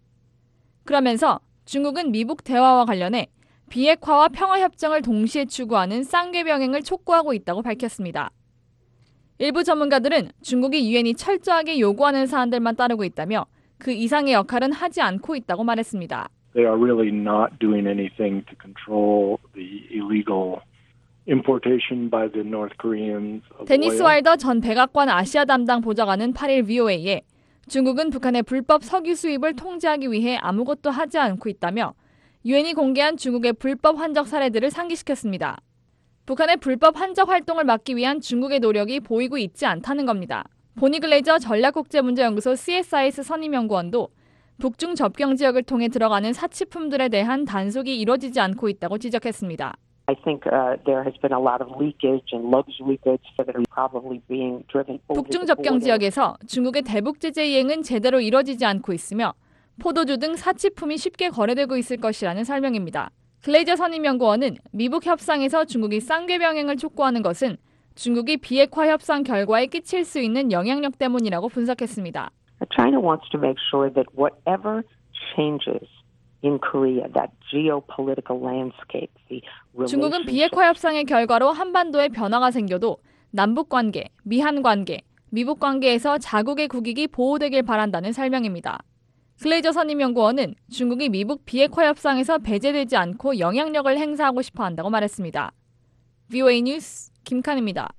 그러면서 중국은 미북 대화와 관련해 비핵화와 평화협정을 동시에 추구하는 쌍궤병행을 촉구하고 있다고 밝혔습니다. 일부 전문가들은 중국이 유엔이 철저하게 요구하는 사안들만 따르고 있다며 그 이상의 역할은 하지 않고 있다고 말했습니다. They are really not doing anything to control the illegal importation by the North Koreans of 데니스 oil. 와일더 전 백악관 아시아 담당 보좌관은 8일 VOA에 중국은 북한의 불법 석유 수입을 통제하기 위해 아무것도 하지 않고 있다며 유엔이 공개한 중국의 불법 환적 사례들을 상기시켰습니다. 북한의 불법 환적 활동을 막기 위한 중국의 노력이 보이고 있지 않다는 겁니다. 보니 글레이저 전략국제문제연구소 CSIS 선임연구원도 북중 접경 지역을 통해 들어가는 사치품들에 대한 단속이 이루어지지 않고 있다고 지적했습니다. I think there has been a lot of leakage and luxury goods that are probably being driven over 북중 the 접경 border. 지역에서 중국의 대북 제재 이행은 제대로 이뤄지지 않고 있으며 포도주 등 사치품이 쉽게 거래되고 있을 것이라는 설명입니다. 글레이저 선임연구원은 미북 협상에서 중국이 쌍궤병행을 촉구하는 것은 중국이 비핵화 협상 결과에 끼칠 수 있는 영향력 때문이라고 분석했습니다. China wants to make sure that whatever changes in Korea, that geopolitical landscape, the 중국은 비핵화 협상의 결과로 한반도에 변화가 생겨도 남북 관계, 미한 관계, 미북 관계에서 자국의 국익이 보호되길 바란다는 설명입니다. 글레이저 선임연구원은 중국이 미북 비핵화 협상에서 배제되지 않고 영향력을 행사하고 싶어 한다고 말했습니다. VOA 뉴스 김칸입니다.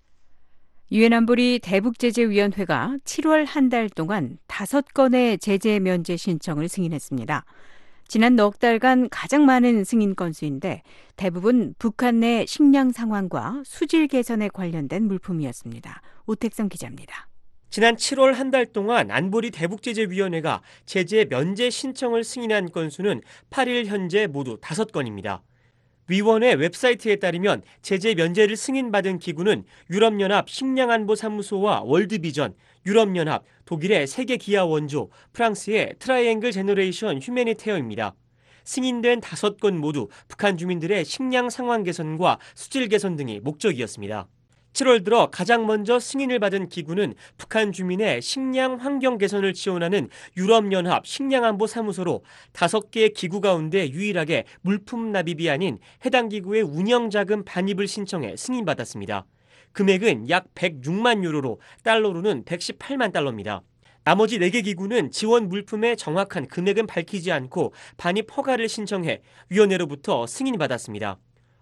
유엔 안보리 대북제재위원회가 7월 한 달 동안 5건의 제재 면제 신청을 승인했습니다. 지난 넉 달간 가장 많은 승인 건수인데 대부분 북한 내 식량 상황과 수질 개선에 관련된 물품이었습니다. 오택성 기자입니다. 지난 7월 한 달 동안 안보리 대북제재위원회가 제재 면제 신청을 승인한 건수는 8일 현재 모두 5건입니다. 위원회 웹사이트에 따르면 제재 면제를 승인받은 기구는 유럽연합 식량안보사무소와 월드비전, 유럽연합, 독일의 세계기아원조, 프랑스의 트라이앵글 제너레이션 휴메니테어입니다. 승인된 5건 모두 북한 주민들의 식량 상황 개선과 수질 개선 등이 목적이었습니다. 7월 들어 가장 먼저 승인을 받은 기구는 북한 주민의 식량 환경 개선을 지원하는 유럽연합 식량안보사무소로 5개 기구 가운데 유일하게 물품 납입이 아닌 해당 기구의 운영자금 반입을 신청해 승인받았습니다. 금액은 약 106만 유로로 달러로는 118만 달러입니다. 나머지 4개 기구는 지원 물품의 정확한 금액은 밝히지 않고 반입 허가를 신청해 위원회로부터 승인받았습니다.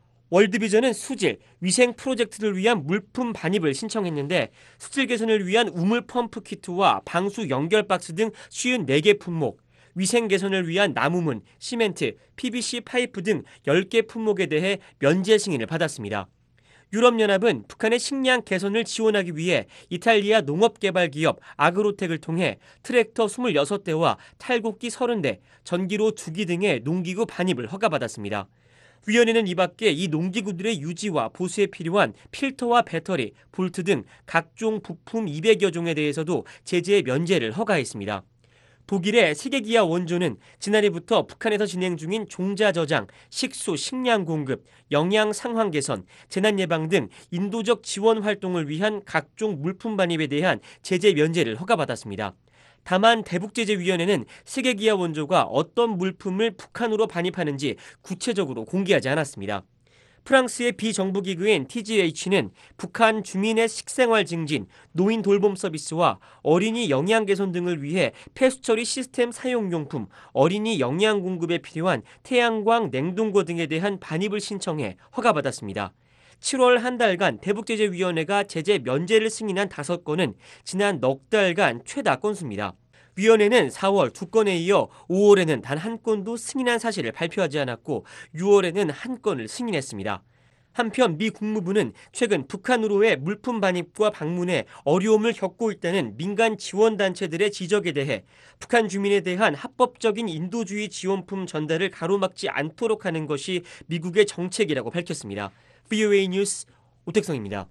월드비전은 수질, 위생 프로젝트를 위한 물품 반입을 신청했는데 수질 개선을 위한 우물 펌프 키트와 방수 연결 박스 등 54개 품목, 위생 개선을 위한 나무문, 시멘트, PVC 파이프 등 10개 품목에 대해 면제 승인을 받았습니다. 유럽연합은 북한의 식량 개선을 지원하기 위해 이탈리아 농업개발기업 아그로텍을 통해 트랙터 26대와 탈곡기 30대, 전기로 2기 등의 농기구 반입을 허가받았습니다. 위원회는 이 밖에 이 농기구들의 유지와 보수에 필요한 필터와 배터리, 볼트 등 각종 부품 200여 종에 대해서도 제재 면제를 허가했습니다. 독일의 세계기아 원조는 지난해부터 북한에서 진행 중인 종자 저장, 식수, 식량 공급, 영양 상황 개선, 재난 예방 등 인도적 지원 활동을 위한 각종 물품 반입에 대한 제재 면제를 허가받았습니다. 다만 대북제재위원회는 세계기아 원조가 어떤 물품을 북한으로 반입하는지 구체적으로 공개하지 않았습니다. 프랑스의 비정부기구인 TGH는 북한 주민의 식생활 증진, 노인 돌봄 서비스와 어린이 영양 개선 등을 위해 폐수처리 시스템 사용용품, 어린이 영양 공급에 필요한 태양광 냉동고 등에 대한 반입을 신청해 허가받았습니다. 7월 한 달간 대북제재위원회가 제재 면제를 승인한 5건은 지난 넉 달간 최다 건수입니다. 위원회는 4월 2건에 이어 5월에는 단 한 건도 승인한 사실을 발표하지 않았고 6월에는 한 건을 승인했습니다. 한편 미 국무부는 최근 북한으로의 물품 반입과 방문에 어려움을 겪고 있다는 민간 지원단체들의 지적에 대해 북한 주민에 대한 합법적인 인도주의 지원품 전달을 가로막지 않도록 하는 것이 미국의 정책이라고 밝혔습니다. VOA 뉴스 오택성입니다.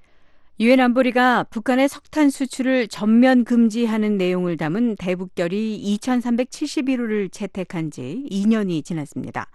유엔 안보리가 북한의 석탄 수출을 전면 금지하는 내용을 담은 대북결의 2371호를 채택한 지 2년이 지났습니다.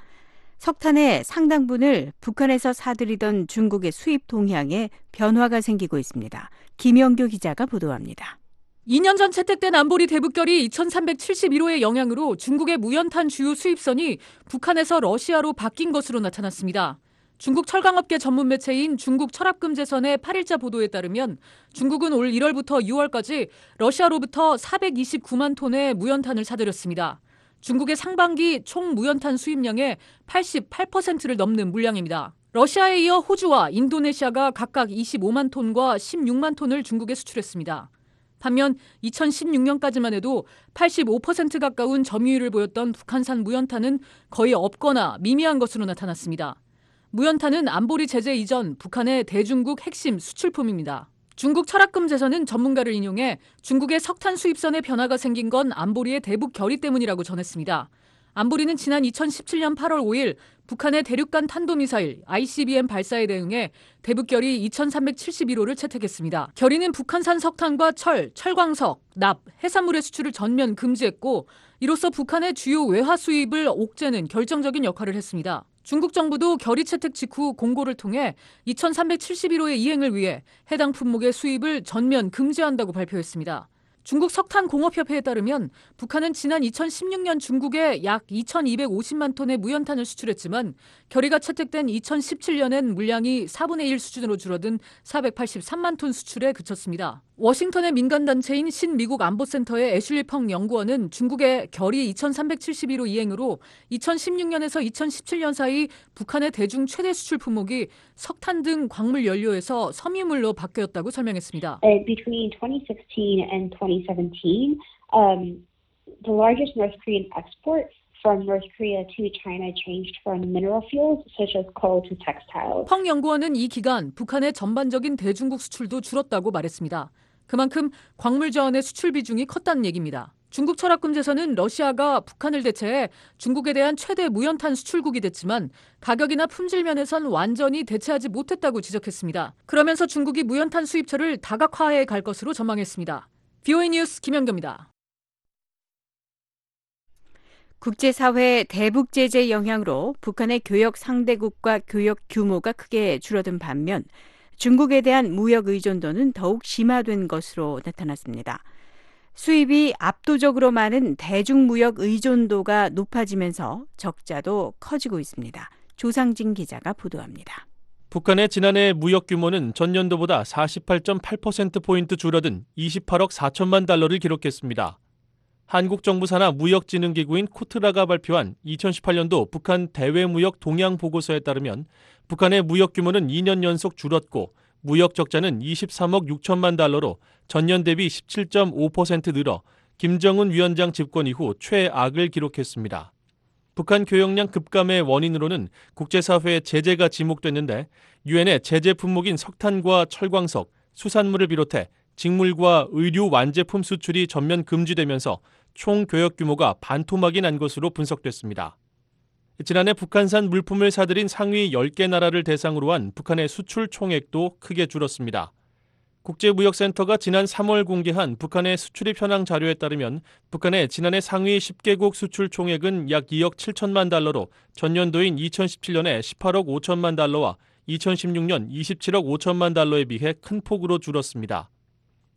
석탄의 상당분을 북한에서 사들이던 중국의 수입 동향에 변화가 생기고 있습니다. 김영규 기자가 보도합니다. 2년 전 채택된 안보리 대북결의 2371호의 영향으로 중국의 무연탄 주요 수입선이 북한에서 러시아로 바뀐 것으로 나타났습니다. 중국 철강업계 전문 매체인 중국 철압금제선의 8일자 보도에 따르면 중국은 올 1월부터 6월까지 러시아로부터 429만 톤의 무연탄을 사들였습니다. 중국의 상반기 총 무연탄 수입량의 88%를 넘는 물량입니다. 러시아에 이어 호주와 인도네시아가 각각 25만 톤과 16만 톤을 중국에 수출했습니다. 반면 2016년까지만 해도 85% 가까운 점유율을 보였던 북한산 무연탄은 거의 없거나 미미한 것으로 나타났습니다. 무연탄은 안보리 제재 이전 북한의 대중국 핵심 수출품입니다. 중국 철학금제선은 전문가를 인용해 중국의 석탄 수입선에 변화가 생긴 건 안보리의 대북 결의 때문이라고 전했습니다. 안보리는 지난 2017년 8월 5일 북한의 대륙간 탄도미사일 ICBM 발사에 대응해 대북결의 2371호를 채택했습니다. 결의는 북한산 석탄과 철, 철광석, 납, 해산물의 수출을 전면 금지했고 이로써 북한의 주요 외화 수입을 옥죄는 결정적인 역할을 했습니다. 중국 정부도 결의 채택 직후 공고를 통해 2371호의 이행을 위해 해당 품목의 수입을 전면 금지한다고 발표했습니다. 중국 석탄공업협회에 따르면 북한은 지난 2016년 중국에 약 2250만 톤의 무연탄을 수출했지만 결의가 채택된 2017년엔 물량이 4분의 1 수준으로 줄어든 483만 톤 수출에 그쳤습니다. 워싱턴의 민간단체인 신미국 안보센터의 애슐리 펑 연구원은 중국의 결의 2371호 이행으로 2016년에서 2017년 사이 북한의 대중 최대 수출 품목이 석탄 등 광물 연료에서 섬유물로 바뀌었다고 설명했습니다. Between 2016 and 2017, the largest North Korean export from North Korea to China changed from mineral fuels such as coal to textiles. 펑 연구원은 이 기간 북한의 전반적인 대중국 수출도 줄었다고 말했습니다. 그만큼 광물 자원의 수출 비중이 컸다는 얘기입니다. 중국 철학금제선은 러시아가 북한을 대체해 중국에 대한 최대 무연탄 수출국이 됐지만 가격이나 품질 면에선 완전히 대체하지 못했다고 지적했습니다. 그러면서 중국이 무연탄 수입처를 다각화해 갈 것으로 전망했습니다. VOA 뉴스 김연경입니다. 국제사회 대북 제재 영향으로 북한의 교역 상대국과 교역 규모가 크게 줄어든 반면 중국에 대한 무역 의존도는 더욱 심화된 것으로 나타났습니다. 수입이 압도적으로 많은 대중무역 의존도가 높아지면서 적자도 커지고 있습니다. 조상진 기자가 보도합니다. 북한의 지난해 무역 규모는 전년도보다 48.8%포인트 줄어든 28억 4천만 달러를 기록했습니다. 한국 정부 산하 무역진흥기구인 코트라가 발표한 2018년도 북한 대외무역 동향 보고서에 따르면 북한의 무역 규모는 2년 연속 줄었고 무역 적자는 23억 6천만 달러로 전년 대비 17.5% 늘어 김정은 위원장 집권 이후 최악을 기록했습니다. 북한 교역량 급감의 원인으로는 국제사회의 제재가 지목됐는데 유엔의 제재 품목인 석탄과 철광석, 수산물을 비롯해 직물과 의류 완제품 수출이 전면 금지되면서 총 교역 규모가 반토막이 난 것으로 분석됐습니다. 지난해 북한산 물품을 사들인 상위 10개 나라를 대상으로 한 북한의 수출 총액도 크게 줄었습니다. 국제무역센터가 지난 3월 공개한 북한의 수출입 현황 자료에 따르면 북한의 지난해 상위 10개국 수출 총액은 약 2억 7천만 달러로 전년도인 2017년에 18억 5천만 달러와 2016년 27억 5천만 달러에 비해 큰 폭으로 줄었습니다.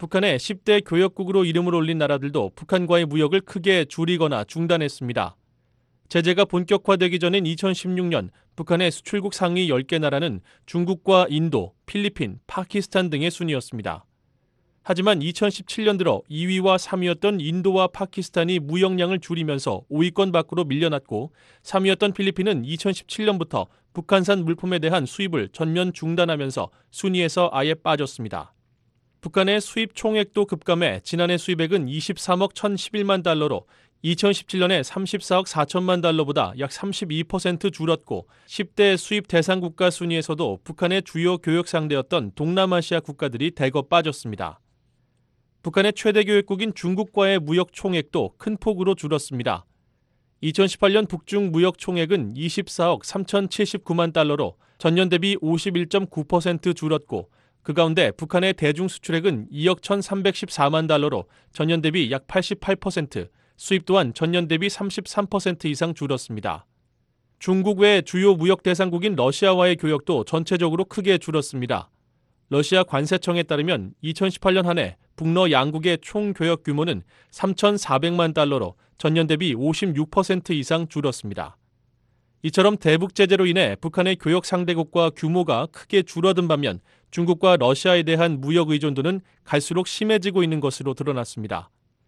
북한의 10대 교역국으로 이름을 올린 나라들도 북한과의 무역을 크게 줄이거나 중단했습니다. 제재가 본격화되기 전인 2016년 북한의 수출국 상위 10개 나라는 중국과 인도, 필리핀, 파키스탄 등의 순이었습니다. 하지만 2017년 들어 2위와 3위였던 인도와 파키스탄이 무역량을 줄이면서 5위권 밖으로 밀려났고 3위였던 필리핀은 2017년부터 북한산 물품에 대한 수입을 전면 중단하면서 순위에서 아예 빠졌습니다. 북한의 수입 총액도 급감해 지난해 수입액은 23억 1,011만 달러로 2017년에 34억 4천만 달러보다 약 32% 줄었고 10대 수입 대상 국가 순위에서도 북한의 주요 교역 상대였던 동남아시아 국가들이 대거 빠졌습니다. 북한의 최대 교역국인 중국과의 무역 총액도 큰 폭으로 줄었습니다. 2018년 북중 무역 총액은 24억 3,079만 달러로 전년 대비 51.9% 줄었고 그 가운데 북한의 대중 수출액은 2억 1,314만 달러로 전년 대비 약 88%, 수입 또한 전년 대비 33% 이상 줄었습니다. 중국 외 주요 무역 대상국인 러시아와의 교역도 전체적으로 크게 줄었습니다. 러시아 관세청에 따르면 2018년 한 해 북러 양국의 총 교역 규모는 3,400만 달러로 전년 대비 56% 이상 줄었습니다. 이처럼 대북 제재로 인해 북한의 교역 상대국과 규모가 크게 줄어든 반면 중국과 러시아에 대한 무역 의존도는 갈수록 심해지고 있는 것으로 드러났습니다.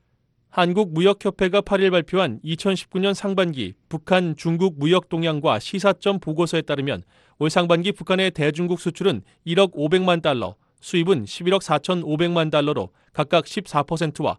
한국무역협회가 8일 발표한 2019년 상반기 북한 중국 무역 동향과 시사점 보고서에 따르면 올 상반기 북한의 대중국 수출은 1억 500만 달러, 수입은 11억 4,500만 달러로 각각 14%와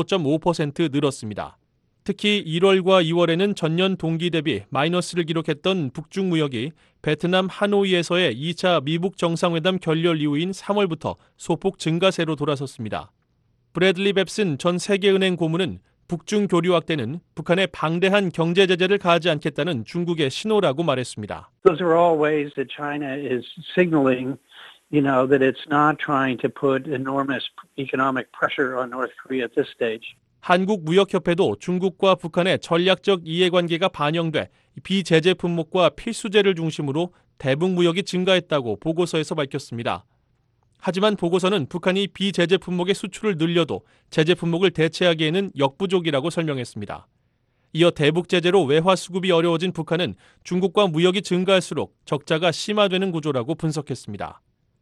15.5% 늘었습니다. 특히 1월과 2월에는 전년 동기 대비 마이너스를 기록했던 북중 무역이 베트남 하노이에서의 2차 미북 정상회담 결렬 이후인 3월부터 소폭 증가세로 돌아섰습니다. 브래들리 뱁슨 전 세계은행 고문은 북중 교류 확대는 북한의 방대한 경제 제재를 가하지 않겠다는 중국의 신호라고 말했습니다. Those are all ways that China is signaling, that it's not trying to put enormous economic pressure on North Korea at this stage. 한국무역협회도 중국과 북한의 전략적 이해관계가 반영돼 비제재 품목과 필수재를 중심으로 대북 무역이 증가했다고 보고서에서 밝혔습니다. 하지만 보고서는 북한이 비제재 품목의 수출을 늘려도 제재 품목을 대체하기에는 역부족이라고 설명했습니다. 이어 대북 제재로 외화 수급이 어려워진 북한은 중국과 무역이 증가할수록 적자가 심화되는 구조라고 분석했습니다.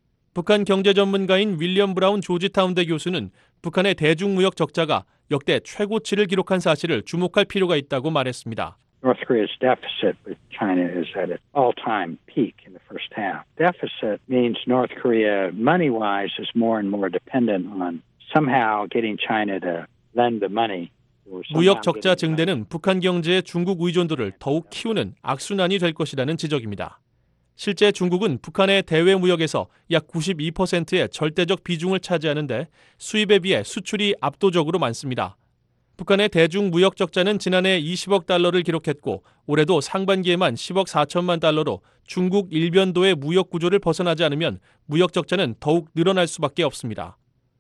북한 경제 전문가인 윌리엄 브라운 조지타운대 교수는 북한의 대중무역 적자가 역대 최고치를 기록한 사실을 주목할 필요가 있다고 말했습니다. North Korea's deficit with China is at its all-time peak in the first half. Deficit means North Korea, money-wise, is more and more dependent on somehow getting China to lend the money. 무역 적자 증대는 북한 경제의 중국 의존도를 더욱 키우는 악순환이 될 것이라는 지적입니다. 실제 중국은 북한의 대외 무역에서 약 92%의 절대적 비중을 차지하는데 수입에 비해 수출이 압도적으로 많습니다. 북한의 대중 무역 적자는 지난해 20억 달러를 기록했고 올해도 상반기에만 10억 4천만 달러로 중국 일변도의 무역 구조를 벗어나지 않으면 무역 적자는 더욱 늘어날 수밖에 없습니다.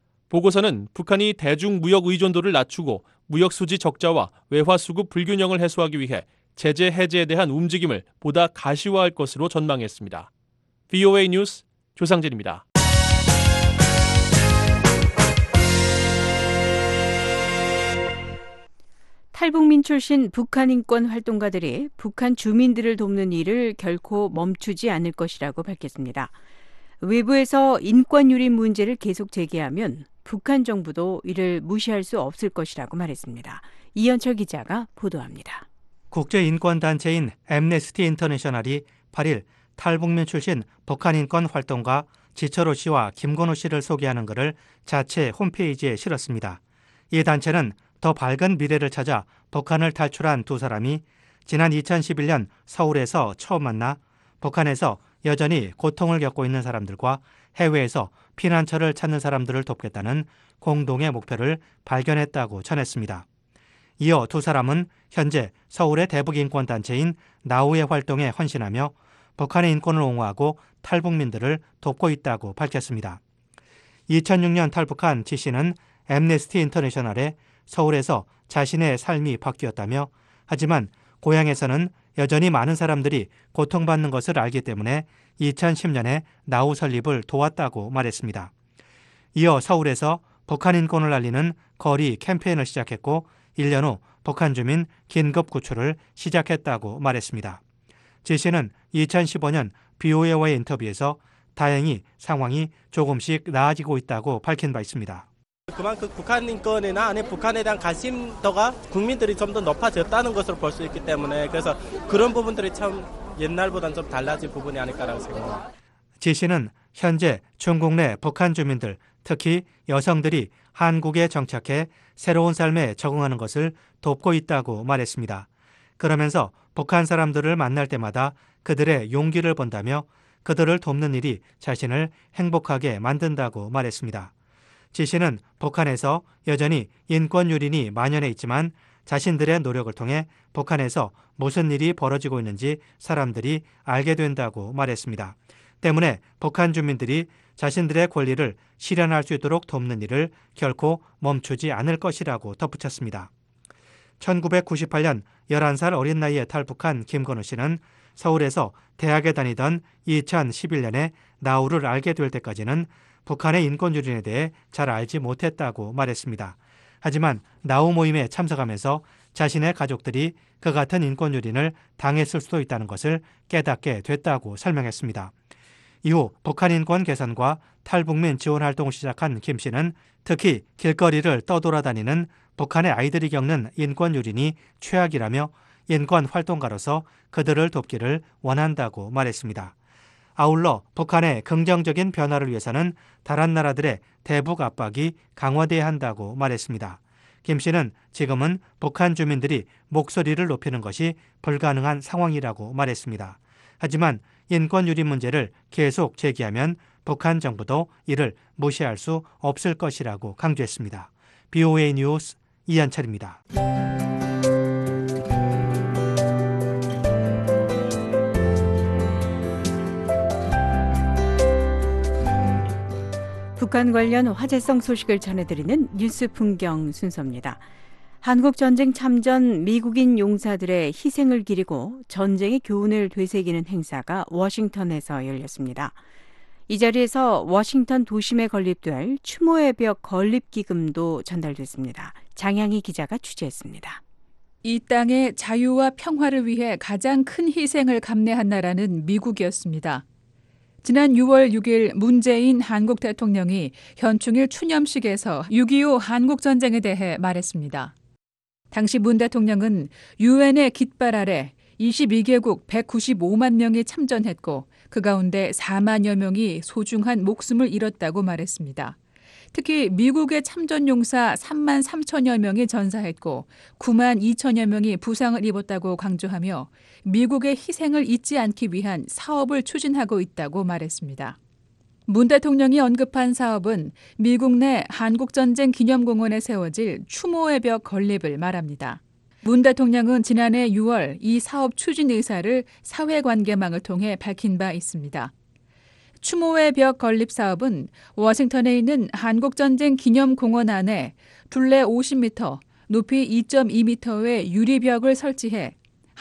보고서는 북한이 대중 무역 의존도를 낮추고 무역 수지 적자와 외화 수급 불균형을 해소하기 위해 제재 해제에 대한 움직임을 보다 가시화할 것으로 전망했습니다. VOA 뉴스 조상진입니다. 탈북민 출신 북한 인권 활동가들이 북한 주민들을 돕는 일을 결코 멈추지 않을 것이라고 밝혔습니다. 외부에서 인권 유린 문제를 계속 제기하면 북한 정부도 이를 무시할 수 없을 것이라고 말했습니다. 이현철 기자가 보도합니다. 국제인권단체인 앰네스티 인터내셔널이 8일 탈북민 출신 북한 인권 활동가 지철호 씨와 김건우 씨를 소개하는 글을 자체 홈페이지에 실었습니다. 이 단체는 더 밝은 미래를 찾아 북한을 탈출한 두 사람이 지난 2011년 서울에서 처음 만나 북한에서 여전히 고통을 겪고 있는 사람들과 해외에서 피난처를 찾는 사람들을 돕겠다는 공동의 목표를 발견했다고 전했습니다. 이어 두 사람은 현재 서울의 대북인권단체인 나우의 활동에 헌신하며 북한의 인권을 옹호하고 탈북민들을 돕고 있다고 밝혔습니다. 2006년 탈북한 지 씨는 앰네스티 인터내셔널에 서울에서 자신의 삶이 바뀌었다며 하지만 고향에서는 여전히 많은 사람들이 고통받는 것을 알기 때문에 2010년에 나우 설립을 도왔다고 말했습니다. 이어 서울에서 북한 인권을 알리는 거리 캠페인을 시작했고 1년 후 북한 주민 긴급 구출을 시작했다고 말했습니다. 지 씨는 2015년 BOA와의 인터뷰에서 다행히 상황이 조금씩 나아지고 있다고 밝힌 바 있습니다. 그만큼 북한 인권이나 아니 북한에 대한 관심도가 국민들이 좀 더 높아졌다는 것으로 볼 수 있기 때문에 그래서 그런 부분들이 참 옛날보다는 좀 달라진 부분이 아닐까라고 생각합니다. 지 씨는 현재 중국 내 북한 주민들, 특히 여성들이 한국에 정착해 새로운 삶에 적응하는 것을 돕고 있다고 말했습니다. 그러면서 북한 사람들을 만날 때마다 그들의 용기를 본다며 그들을 돕는 일이 자신을 행복하게 만든다고 말했습니다. 지 씨는 북한에서 여전히 인권 유린이 만연해 있지만 자신들의 노력을 통해 북한에서 무슨 일이 벌어지고 있는지 사람들이 알게 된다고 말했습니다. 때문에 북한 주민들이 자신들의 권리를 실현할 수 있도록 돕는 일을 결코 멈추지 않을 것이라고 덧붙였습니다. 1998년 11살 어린 나이에 탈북한 김건우 씨는 서울에서 대학에 다니던 2011년에 나우를 알게 될 때까지는 북한의 인권 유린에 대해 잘 알지 못했다고 말했습니다. 하지만 나우 모임에 참석하면서 자신의 가족들이 그 같은 인권 유린을 당했을 수도 있다는 것을 깨닫게 됐다고 설명했습니다. 이후 북한 인권 개선과 탈북민 지원 활동을 시작한 김 씨는 특히 길거리를 떠돌아다니는 북한의 아이들이 겪는 인권 유린이 최악이라며 인권 활동가로서 그들을 돕기를 원한다고 말했습니다. 아울러 북한의 긍정적인 변화를 위해서는 다른 나라들의 대북 압박이 강화돼야 한다고 말했습니다. 김 씨는 지금은 북한 주민들이 목소리를 높이는 것이 불가능한 상황이라고 말했습니다. 하지만 인권 유린 문제를 계속 제기하면 북한 정부도 이를 무시할 수 없을 것이라고 강조했습니다. BOA 뉴스 이한철입니다. 북한 관련 화제성 소식을 전해드리는 뉴스 풍경 순서입니다. 한국전쟁 참전 미국인 용사들의 희생을 기리고 전쟁의 교훈을 되새기는 행사가 워싱턴에서 열렸습니다. 이 자리에서 워싱턴 도심에 건립될 추모의 벽 건립기금도 전달됐습니다. 장향희 기자가 취재했습니다. 이 땅의 자유와 평화를 위해 가장 큰 희생을 감내한 나라는 미국이었습니다. 지난 6월 6일 문재인 한국 대통령이 현충일 추념식에서 6.25 한국전쟁에 대해 말했습니다. 당시 문 대통령은 유엔의 깃발 아래 22개국 195만 명이 참전했고 그 가운데 4만여 명이 소중한 목숨을 잃었다고 말했습니다. 특히 미국의 참전 용사 3만 3천여 명이 전사했고 9만 2천여 명이 부상을 입었다고 강조하며 미국의 희생을 잊지 않기 위한 사업을 추진하고 있다고 말했습니다. 문 대통령이 언급한 사업은 미국 내 한국전쟁 기념공원에 세워질 추모의 벽 건립을 말합니다. 문 대통령은 지난해 6월 이 사업 추진 의사를 사회관계망을 통해 밝힌 바 있습니다. 추모의 벽 건립 사업은 워싱턴에 있는 한국전쟁 기념공원 안에 둘레 50m, 높이 2.2m의 유리벽을 설치해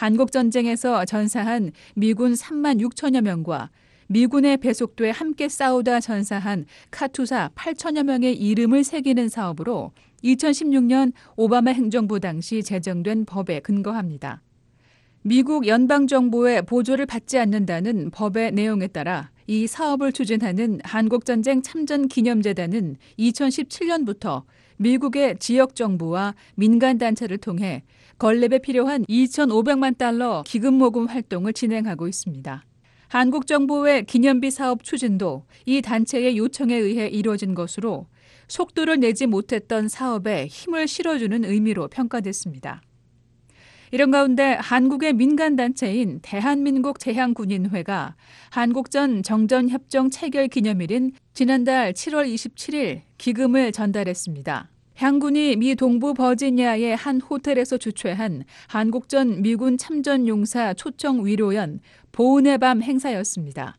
한국전쟁에서 전사한 미군 3만 6천여 명과 미군에 배속돼 함께 싸우다 전사한 카투사 8천여 명의 이름을 새기는 사업으로 2016년 오바마 행정부 당시 제정된 법에 근거합니다. 미국 연방정부의 보조를 받지 않는다는 법의 내용에 따라 이 사업을 추진하는 한국전쟁 참전기념재단은 2017년부터 미국의 지역정부와 민간단체를 통해 건립에 필요한 2,500만 달러 기금 모금 활동을 진행하고 있습니다. 한국 정부의 기념비 사업 추진도 이 단체의 요청에 의해 이루어진 것으로 속도를 내지 못했던 사업에 힘을 실어주는 의미로 평가됐습니다. 이런 가운데 한국의 민간단체인 대한민국 제향군인회가 한국전 정전협정 체결 기념일인 지난달 7월 27일 기금을 전달했습니다. 향군이 미 동부 버지니아의 한 호텔에서 주최한 한국전 미군 참전용사 초청 위로연 보은의 밤 행사였습니다.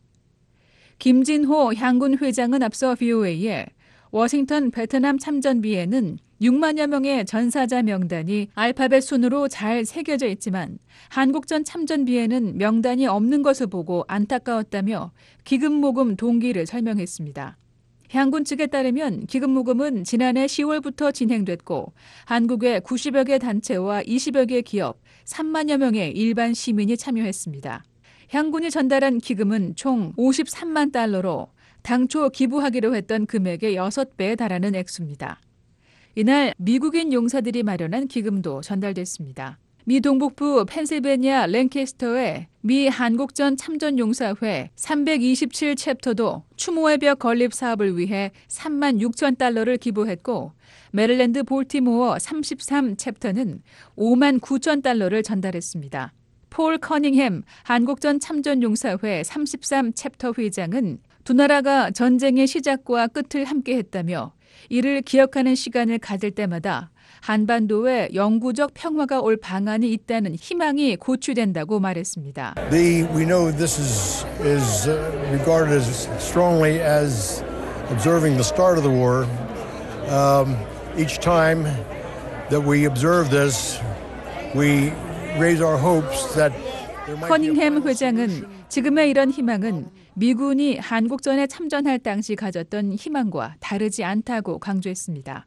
김진호 향군 회장은 앞서 VOA에 워싱턴 베트남 참전비에는 6만여 명의 전사자 명단이 알파벳 순으로 잘 새겨져 있지만 한국전 참전비에는 명단이 없는 것을 보고 안타까웠다며 기금 모금 동기를 설명했습니다. 향군 측에 따르면 기금 모금은 지난해 10월부터 진행됐고 한국의 90여 개 단체와 20여 개 기업, 3만여 명의 일반 시민이 참여했습니다. 향군이 전달한 기금은 총 53만 달러로 당초 기부하기로 했던 금액의 6배에 달하는 액수입니다. 이날 미국인 용사들이 마련한 기금도 전달됐습니다. 미 동북부 펜실베니아 랭캐스터의 미 한국전 참전용사회 327챕터도 추모의 벽 건립 사업을 위해 3만 6천 달러를 기부했고 메릴랜드 볼티모어 33챕터는 5만 9천 달러를 전달했습니다. 폴 커닝햄 한국전 참전용사회 33챕터 회장은 두 나라가 전쟁의 시작과 끝을 함께했다며 이를 기억하는 시간을 가질 때마다 한반도에 영구적 평화가 올 방안이 있다는 희망이 고취된다고 말했습니다. We know this is regarded as strongly as observing the start of the war. Each time that we observe this, we raise our hopes that 커닝햄 회장은 지금의 이런 희망은 미군이 한국전에 참전할 당시 가졌던 희망과 다르지 않다고 강조했습니다.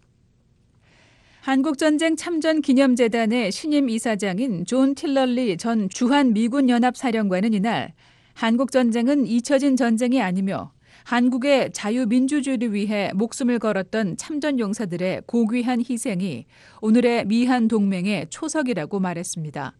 한국전쟁 참전기념재단의 신임 이사장인 존 틸럴리 전 주한미군연합사령관은 이날 한국전쟁은 잊혀진 전쟁이 아니며 한국의 자유민주주의를 위해 목숨을 걸었던 참전용사들의 고귀한 희생이 오늘의 미한 동맹의 초석이라고 말했습니다.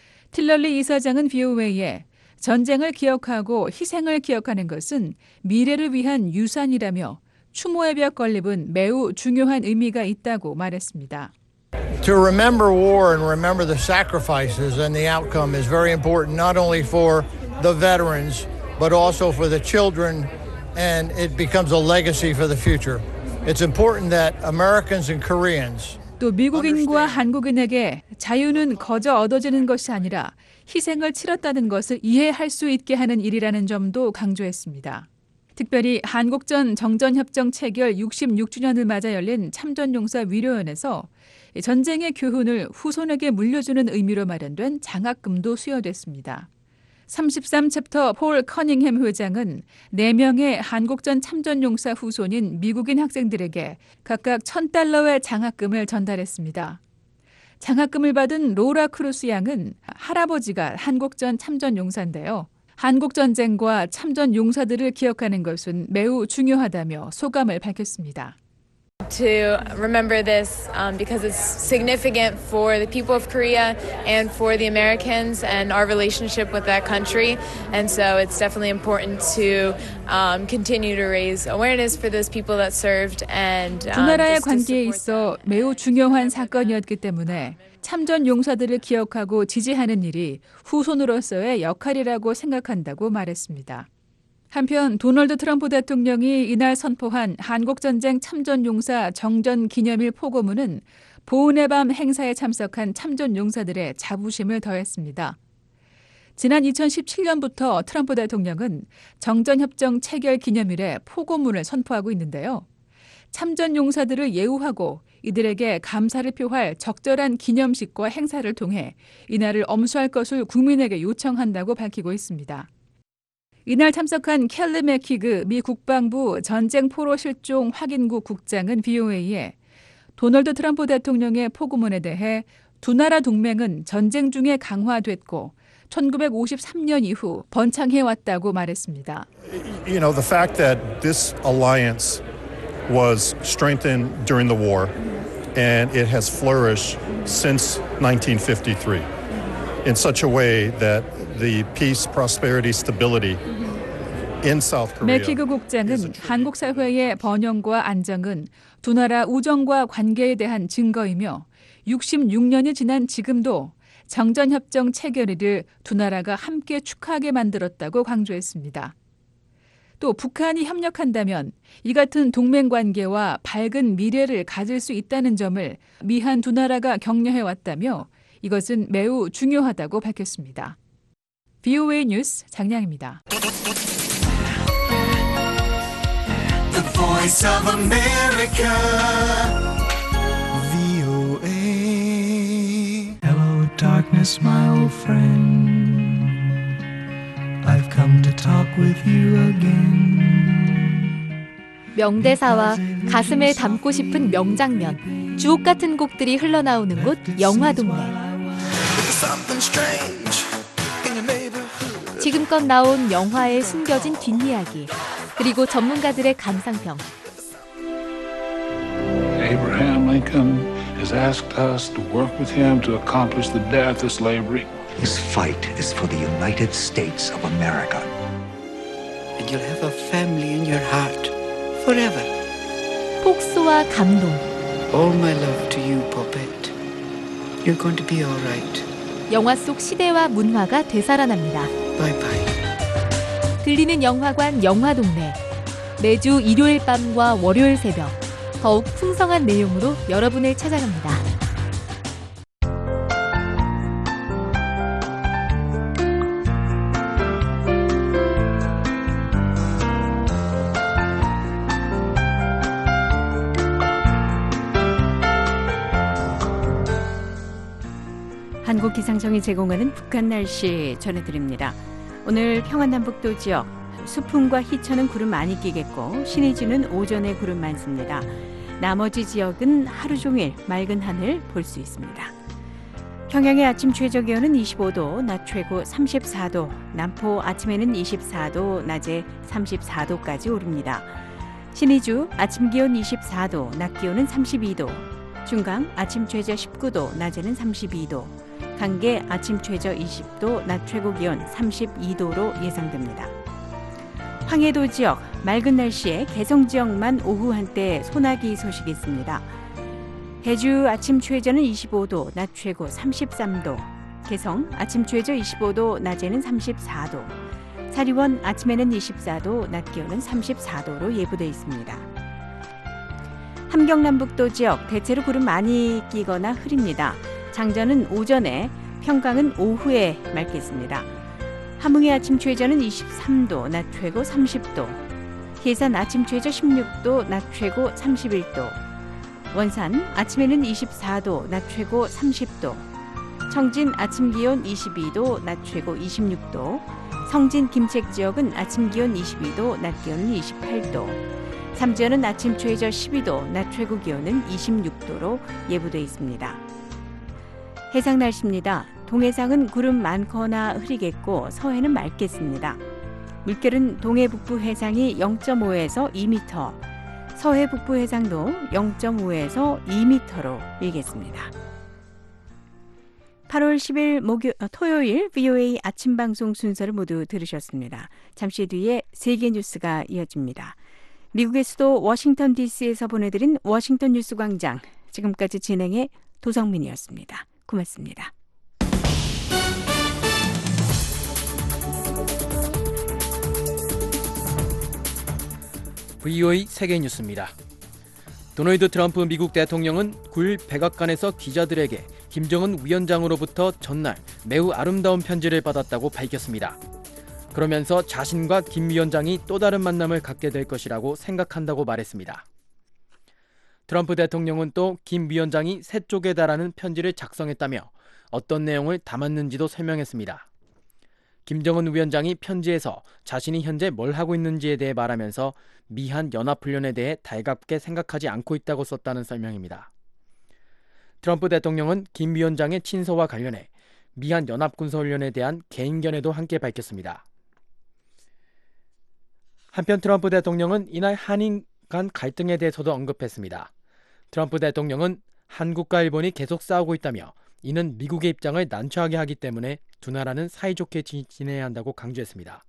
틸럴리 이사장은 VOA에 전쟁을 기억하고 희생을 기억하는 것은 미래를 위한 유산이라며 추모의 벽 건립은 매우 중요한 의미가 있다고 말했습니다. To remember war and remember the sacrifices and the outcome is very important not only for the veterans but also for the children and it becomes a legacy for the future. It's important that Americans and Koreans 또 미국인과 한국인에게 자유는 거저 얻어지는 것이 아니라 희생을 치렀다는 것을 이해할 수 있게 하는 일이라는 점도 강조했습니다. 특별히 한국전 정전협정 체결 66주년을 맞아 열린 참전용사 위로연에서 전쟁의 교훈을 후손에게 물려주는 의미로 마련된 장학금도 수여됐습니다. 33챕터 폴 커닝햄 회장은 4명의 한국전 참전용사 후손인 미국인 학생들에게 각각 $1,000의 장학금을 전달했습니다. 장학금을 받은 로라 크루스 양은 할아버지가 한국전 참전용사인데요. 한국전쟁과 참전용사들을 기억하는 것은 매우 중요하다며 소감을 밝혔습니다. To remember this because it's significant for the people of Korea and for the Americans and our relationship with that country. And so it's definitely important to continue to raise awareness for those people that served and 두 나라의 관계에 있어 매우 중요한 사건이었기 때문에 참전 용사들을 기억하고 지지하는 일이 후손으로서의 역할이라고 생각한다고 말했습니다. 한편 도널드 트럼프 대통령이 이날 선포한 한국전쟁 참전용사 정전기념일 포고문은 보훈의 밤 행사에 참석한 참전용사들의 자부심을 더했습니다. 지난 2017년부터 트럼프 대통령은 정전협정 체결 기념일에 포고문을 선포하고 있는데요. 참전용사들을 예우하고 이들에게 감사를 표할 적절한 기념식과 행사를 통해 이날을 엄수할 것을 국민에게 요청한다고 밝히고 있습니다. 이날 참석한 켈리 맥키그 미 국방부 전쟁 포로 실종 확인국 국장은 VOA에 도널드 트럼프 대통령의 포고문에 대해 두 나라 동맹은 전쟁 중에 강화됐고 1953년 이후 번창해왔다고 말했습니다. You know, the fact that this alliance was strengthened during the war and it has flourished since 1953 in such a way that the peace, prosperity, stability in South Korea. 맥키그 국장은 한국 사회의 번영과 안정은 두 나라 우정과 관계에 대한 증거이며 66년이 지난 지금도 정전협정 체결일을 두 나라가 함께 축하하게 만들었다고 강조했습니다. 또 북한이 협력한다면 이 같은 동맹관계와 밝은 미래를 가질 수 있다는 점을 미한 두 나라가 격려해왔다며 이것은 매우 중요하다고 밝혔습니다. VOA 뉴스 장량입니다. The Voice of America. VOA. Hello, darkness, my old friend. I've come to talk with you again. 명대사와 가슴에 담고 싶은 명장면, 주옥 같은 곡들이 흘러나오는 곳 영화동네. 지금껏 나온 영화에 숨겨진 뒷이야기, 그리고 전문가들의 감상평. Abraham Lincoln has asked us to work with him to accomplish the death of slavery. His fight is for the United States of America. And you'll have a family in your heart forever. 폭소와 감동. All my love to you, Puppet. You're going to be all right. 영화 속 시대와 문화가 되살아납니다. Bye bye. 들리는 영화관 영화동네. 매주 일요일 밤과 월요일 새벽. 더욱 풍성한 내용으로 여러분을 찾아갑니다. 한국기상청이 제공하는 북한 날씨 전해드립니다. 오늘 평안남북도 지역 수풍과 희천은 구름 많이 끼겠고 신의주는 오전에 구름 많습니다. 나머지 지역은 하루 종일 맑은 하늘 볼 수 있습니다. 평양의 아침 최저기온은 25도, 낮 최고 34도, 남포 아침에는 24도, 낮에 34도까지 오릅니다. 신의주 아침 기온 24도, 낮 기온은 32도, 중강 아침 최저 19도, 낮에는 32도, 강계 아침 최저 20도, 낮 최고 기온 32도로 예상됩니다. 황해도 지역 맑은 날씨에 개성 지역만 오후 한때 소나기 소식이 있습니다. 해주 아침 최저는 25도, 낮 최고 33도, 개성 아침 최저 25도, 낮에는 34도, 사리원 아침에는 24도, 낮 기온은 34도로 예보돼 있습니다. 함경남북도 지역 대체로 구름 많이 끼거나 흐립니다. 장전은 오전에, 평강은 오후에 맑겠습니다. 함흥의 아침 최저는 23도, 낮 최고 30도, 계산 아침 최저 16도, 낮 최고 31도, 원산 아침에는 24도, 낮 최고 30도, 청진 아침 기온 22도, 낮 최고 26도, 성진 김책 지역은 아침 기온 22도, 낮 기온은 28도, 삼지연은 아침 최저 12도, 낮 최고 기온은 26도로 예보돼 있습니다. 해상 날씨입니다. 동해상은 구름 많거나 흐리겠고 서해는 맑겠습니다. 물결은 동해 북부 해상이 0.5에서 2m, 서해 북부 해상도 0.5에서 2m로 일겠습니다. 8월 10일 토요일 VOA 아침 방송 순서를 모두 들으셨습니다. 잠시 뒤에 세계 뉴스가 이어집니다. 미국의 수도 워싱턴 DC에서 보내드린 워싱턴 뉴스 광장, 지금까지 진행의 도성민이었습니다. 고맙습니다. VOA 세계 뉴스입니다. 도널드 트럼프 미국 대통령은 9일 백악관에서 기자들에게 김정은 위원장으로부터 전날 매우 아름다운 편지를 받았다고 밝혔습니다. 그러면서 자신과 김 위원장이 또 다른 만남을 갖게 될 것이라고 생각한다고 말했습니다. 트럼프 대통령은 또 김 위원장이 3쪽에 달하는 편지를 작성했다며 어떤 내용을 담았는지도 설명했습니다. 김정은 위원장이 편지에서 자신이 현재 뭘 하고 있는지에 대해 말하면서 미한 연합훈련에 대해 달갑게 생각하지 않고 있다고 썼다는 설명입니다. 트럼프 대통령은 김 위원장의 친서와 관련해 미한 연합군사훈련에 대한 개인 견해도 함께 밝혔습니다. 한편 트럼프 대통령은 이날 한인 간 갈등에 대해서도 언급했습니다. 트럼프 대통령은 한국과 일본이 계속 싸우고 있다며 이는 미국의 입장을 난처하게 하기 때문에 두 나라는 사이좋게 지내야 한다고 강조했습니다.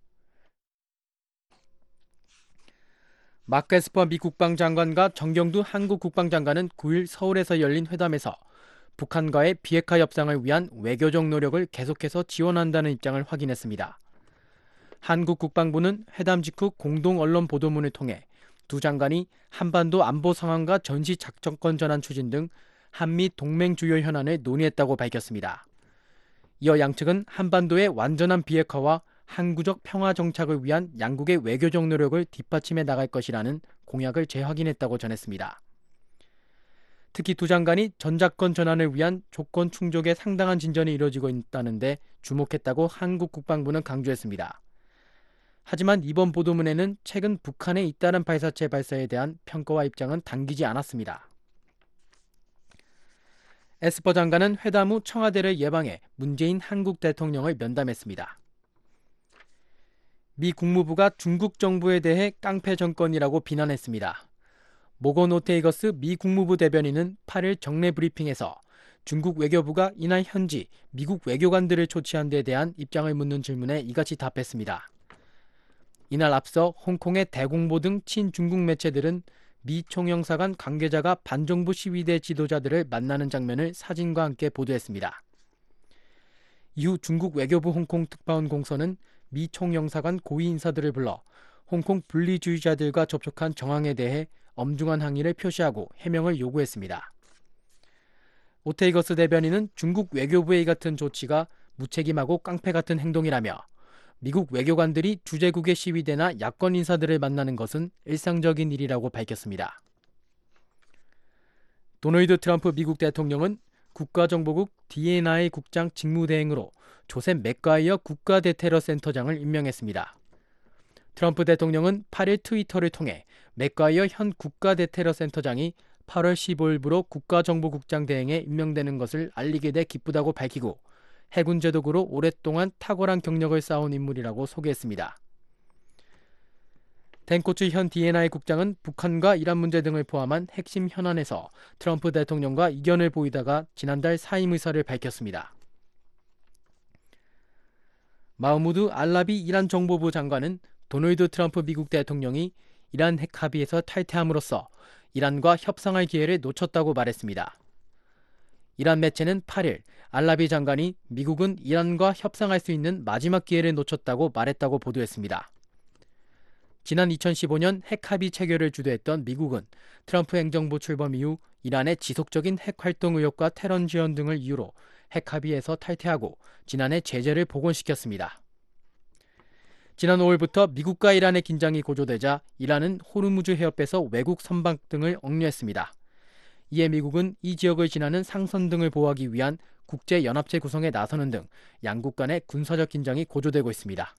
마크 에스퍼 미 국방장관과 정경두 한국 국방장관은 9일 서울에서 열린 회담에서 북한과의 비핵화 협상을 위한 외교적 노력을 계속해서 지원한다는 입장을 확인했습니다. 한국 국방부는 회담 직후 공동 언론 보도문을 통해 두 장관이 한반도 안보 상황과 전시 작전권 전환 추진 등 한미 동맹 주요 현안을 논의했다고 밝혔습니다. 이어 양측은 한반도의 완전한 비핵화와 항구적 평화 정착을 위한 양국의 외교적 노력을 뒷받침해 나갈 것이라는 공약을 재확인했다고 전했습니다. 특히 두 장관이 전작권 전환을 위한 조건 충족에 상당한 진전이 이루어지고 있다는데 주목했다고 한국 국방부는 강조했습니다. 하지만 이번 보도문에는 최근 북한에 잇따른 발사체 발사에 대한 평가와 입장은 담기지 않았습니다. 에스퍼 장관은 회담 후 청와대를 예방해 문재인 한국 대통령을 면담했습니다. 미 국무부가 중국 정부에 대해 깡패 정권이라고 비난했습니다. 모건 오테이거스 미 국무부 대변인은 8일 정례 브리핑에서 중국 외교부가 이날 현지 미국 외교관들을 초치한 데 대한 입장을 묻는 질문에 이같이 답했습니다. 이날 앞서 홍콩의 대공보 등 친중국 매체들은 미 총영사관 관계자가 반정부 시위대 지도자들을 만나는 장면을 사진과 함께 보도했습니다. 이후 중국 외교부 홍콩 특파원 공서는 미 총영사관 고위 인사들을 불러 홍콩 분리주의자들과 접촉한 정황에 대해 엄중한 항의를 표시하고 해명을 요구했습니다. 오테이거스 대변인은 중국 외교부의 이 같은 조치가 무책임하고 깡패 같은 행동이라며 미국 외교관들이 주재국의 시위대나 야권 인사들을 만나는 것은 일상적인 일이라고 밝혔습니다. 도널드 트럼프 미국 대통령은 국가정보국 DNI 국장 직무대행으로 조셉 맥과이어 국가대테러센터장을 임명했습니다. 트럼프 대통령은 8일 트위터를 통해 맥과이어 현 국가대테러센터장이 8월 15일부로 국가정보국장 대행에 임명되는 것을 알리게 돼 기쁘다고 밝히고 해군 제독으로 오랫동안 탁월한 경력을 쌓아온 인물이라고 소개했습니다. 댄 코츠 현 DNI 국장은 북한과 이란 문제 등을 포함한 핵심 현안에서 트럼프 대통령과 이견을 보이다가 지난달 사임 의사를 밝혔습니다. 마흐무드 알라비 이란 정보부 장관은 도널드 트럼프 미국 대통령이 이란 핵 합의에서 탈퇴함으로써 이란과 협상할 기회를 놓쳤다고 말했습니다. 이란 매체는 8일 알라비 장관이 미국은 이란과 협상할 수 있는 마지막 기회를 놓쳤다고 말했다고 보도했습니다. 지난 2015년 핵 합의 체결을 주도했던 미국은 트럼프 행정부 출범 이후 이란의 지속적인 핵 활동 의혹과 테러 지원 등을 이유로 핵 합의에서 탈퇴하고 지난해 제재를 복원시켰습니다. 지난 5월부터 미국과 이란의 긴장이 고조되자 이란은 호르무즈 해협에서 외국 선박 등을 억류했습니다. 이에 미국은 이 지역을 지나는 상선 등을 보호하기 위한 국제연합체 구성에 나서는 등 양국 간의 군사적 긴장이 고조되고 있습니다.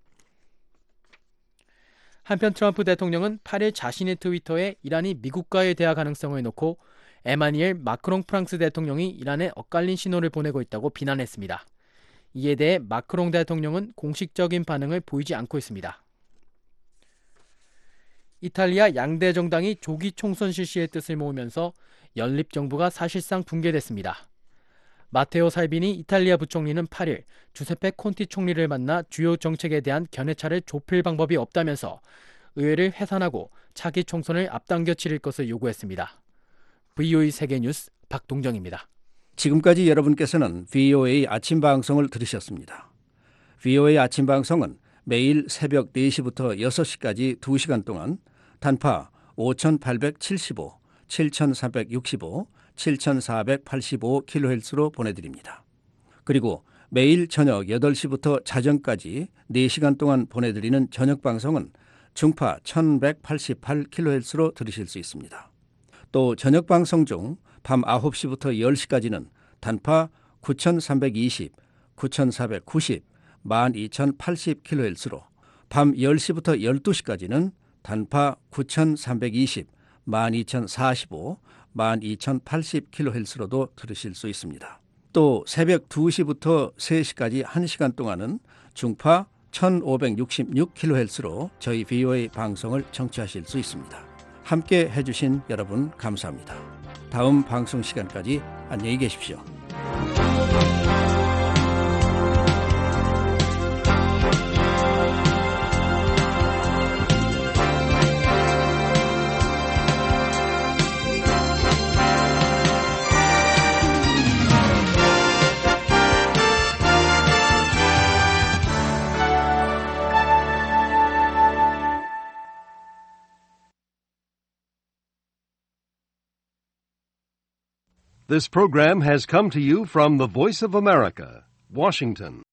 한편 트럼프 대통령은 8일 자신의 트위터에 이란이 미국과의 대화 가능성을 놓고 에마니엘 마크롱 프랑스 대통령이 이란에 엇갈린 신호를 보내고 있다고 비난했습니다. 이에 대해 마크롱 대통령은 공식적인 반응을 보이지 않고 있습니다. 이탈리아 양대 정당이 조기 총선 실시의 뜻을 모으면서 연립정부가 사실상 붕괴됐습니다. 마테오 살비니 이탈리아 부총리는 8일 주세페 콘티 총리를 만나 주요 정책에 대한 견해차를 좁힐 방법이 없다면서 의회를 해산하고 차기 총선을 앞당겨 치를 것을 요구했습니다. VOA 세계뉴스 박동정입니다. 지금까지 여러분께서는 VOA 아침 방송을 들으셨습니다. VOA 아침 방송은 매일 새벽 4시부터 6시까지 2시간 동안 단파 5875, 7365, 7485kHz로 보내드립니다. 그리고 매일 저녁 8시부터 자정까지 4시간 동안 보내드리는 저녁 방송은 중파 1188kHz로 들으실 수 있습니다. 또 저녁 방송 중 밤 9시부터 10시까지는 단파 9320, 9490, 12080kHz로 밤 10시부터 12시까지는 단파 9320, 12045, 12080kHz로도 들으실 수 있습니다. 또 새벽 2시부터 3시까지 1시간 동안은 중파 1566kHz로 저희 VOA 방송을 청취하실 수 있습니다. 함께 해주신 여러분 감사합니다. 다음 방송 시간까지 안녕히 계십시오. This program has come to you from the Voice of America, Washington.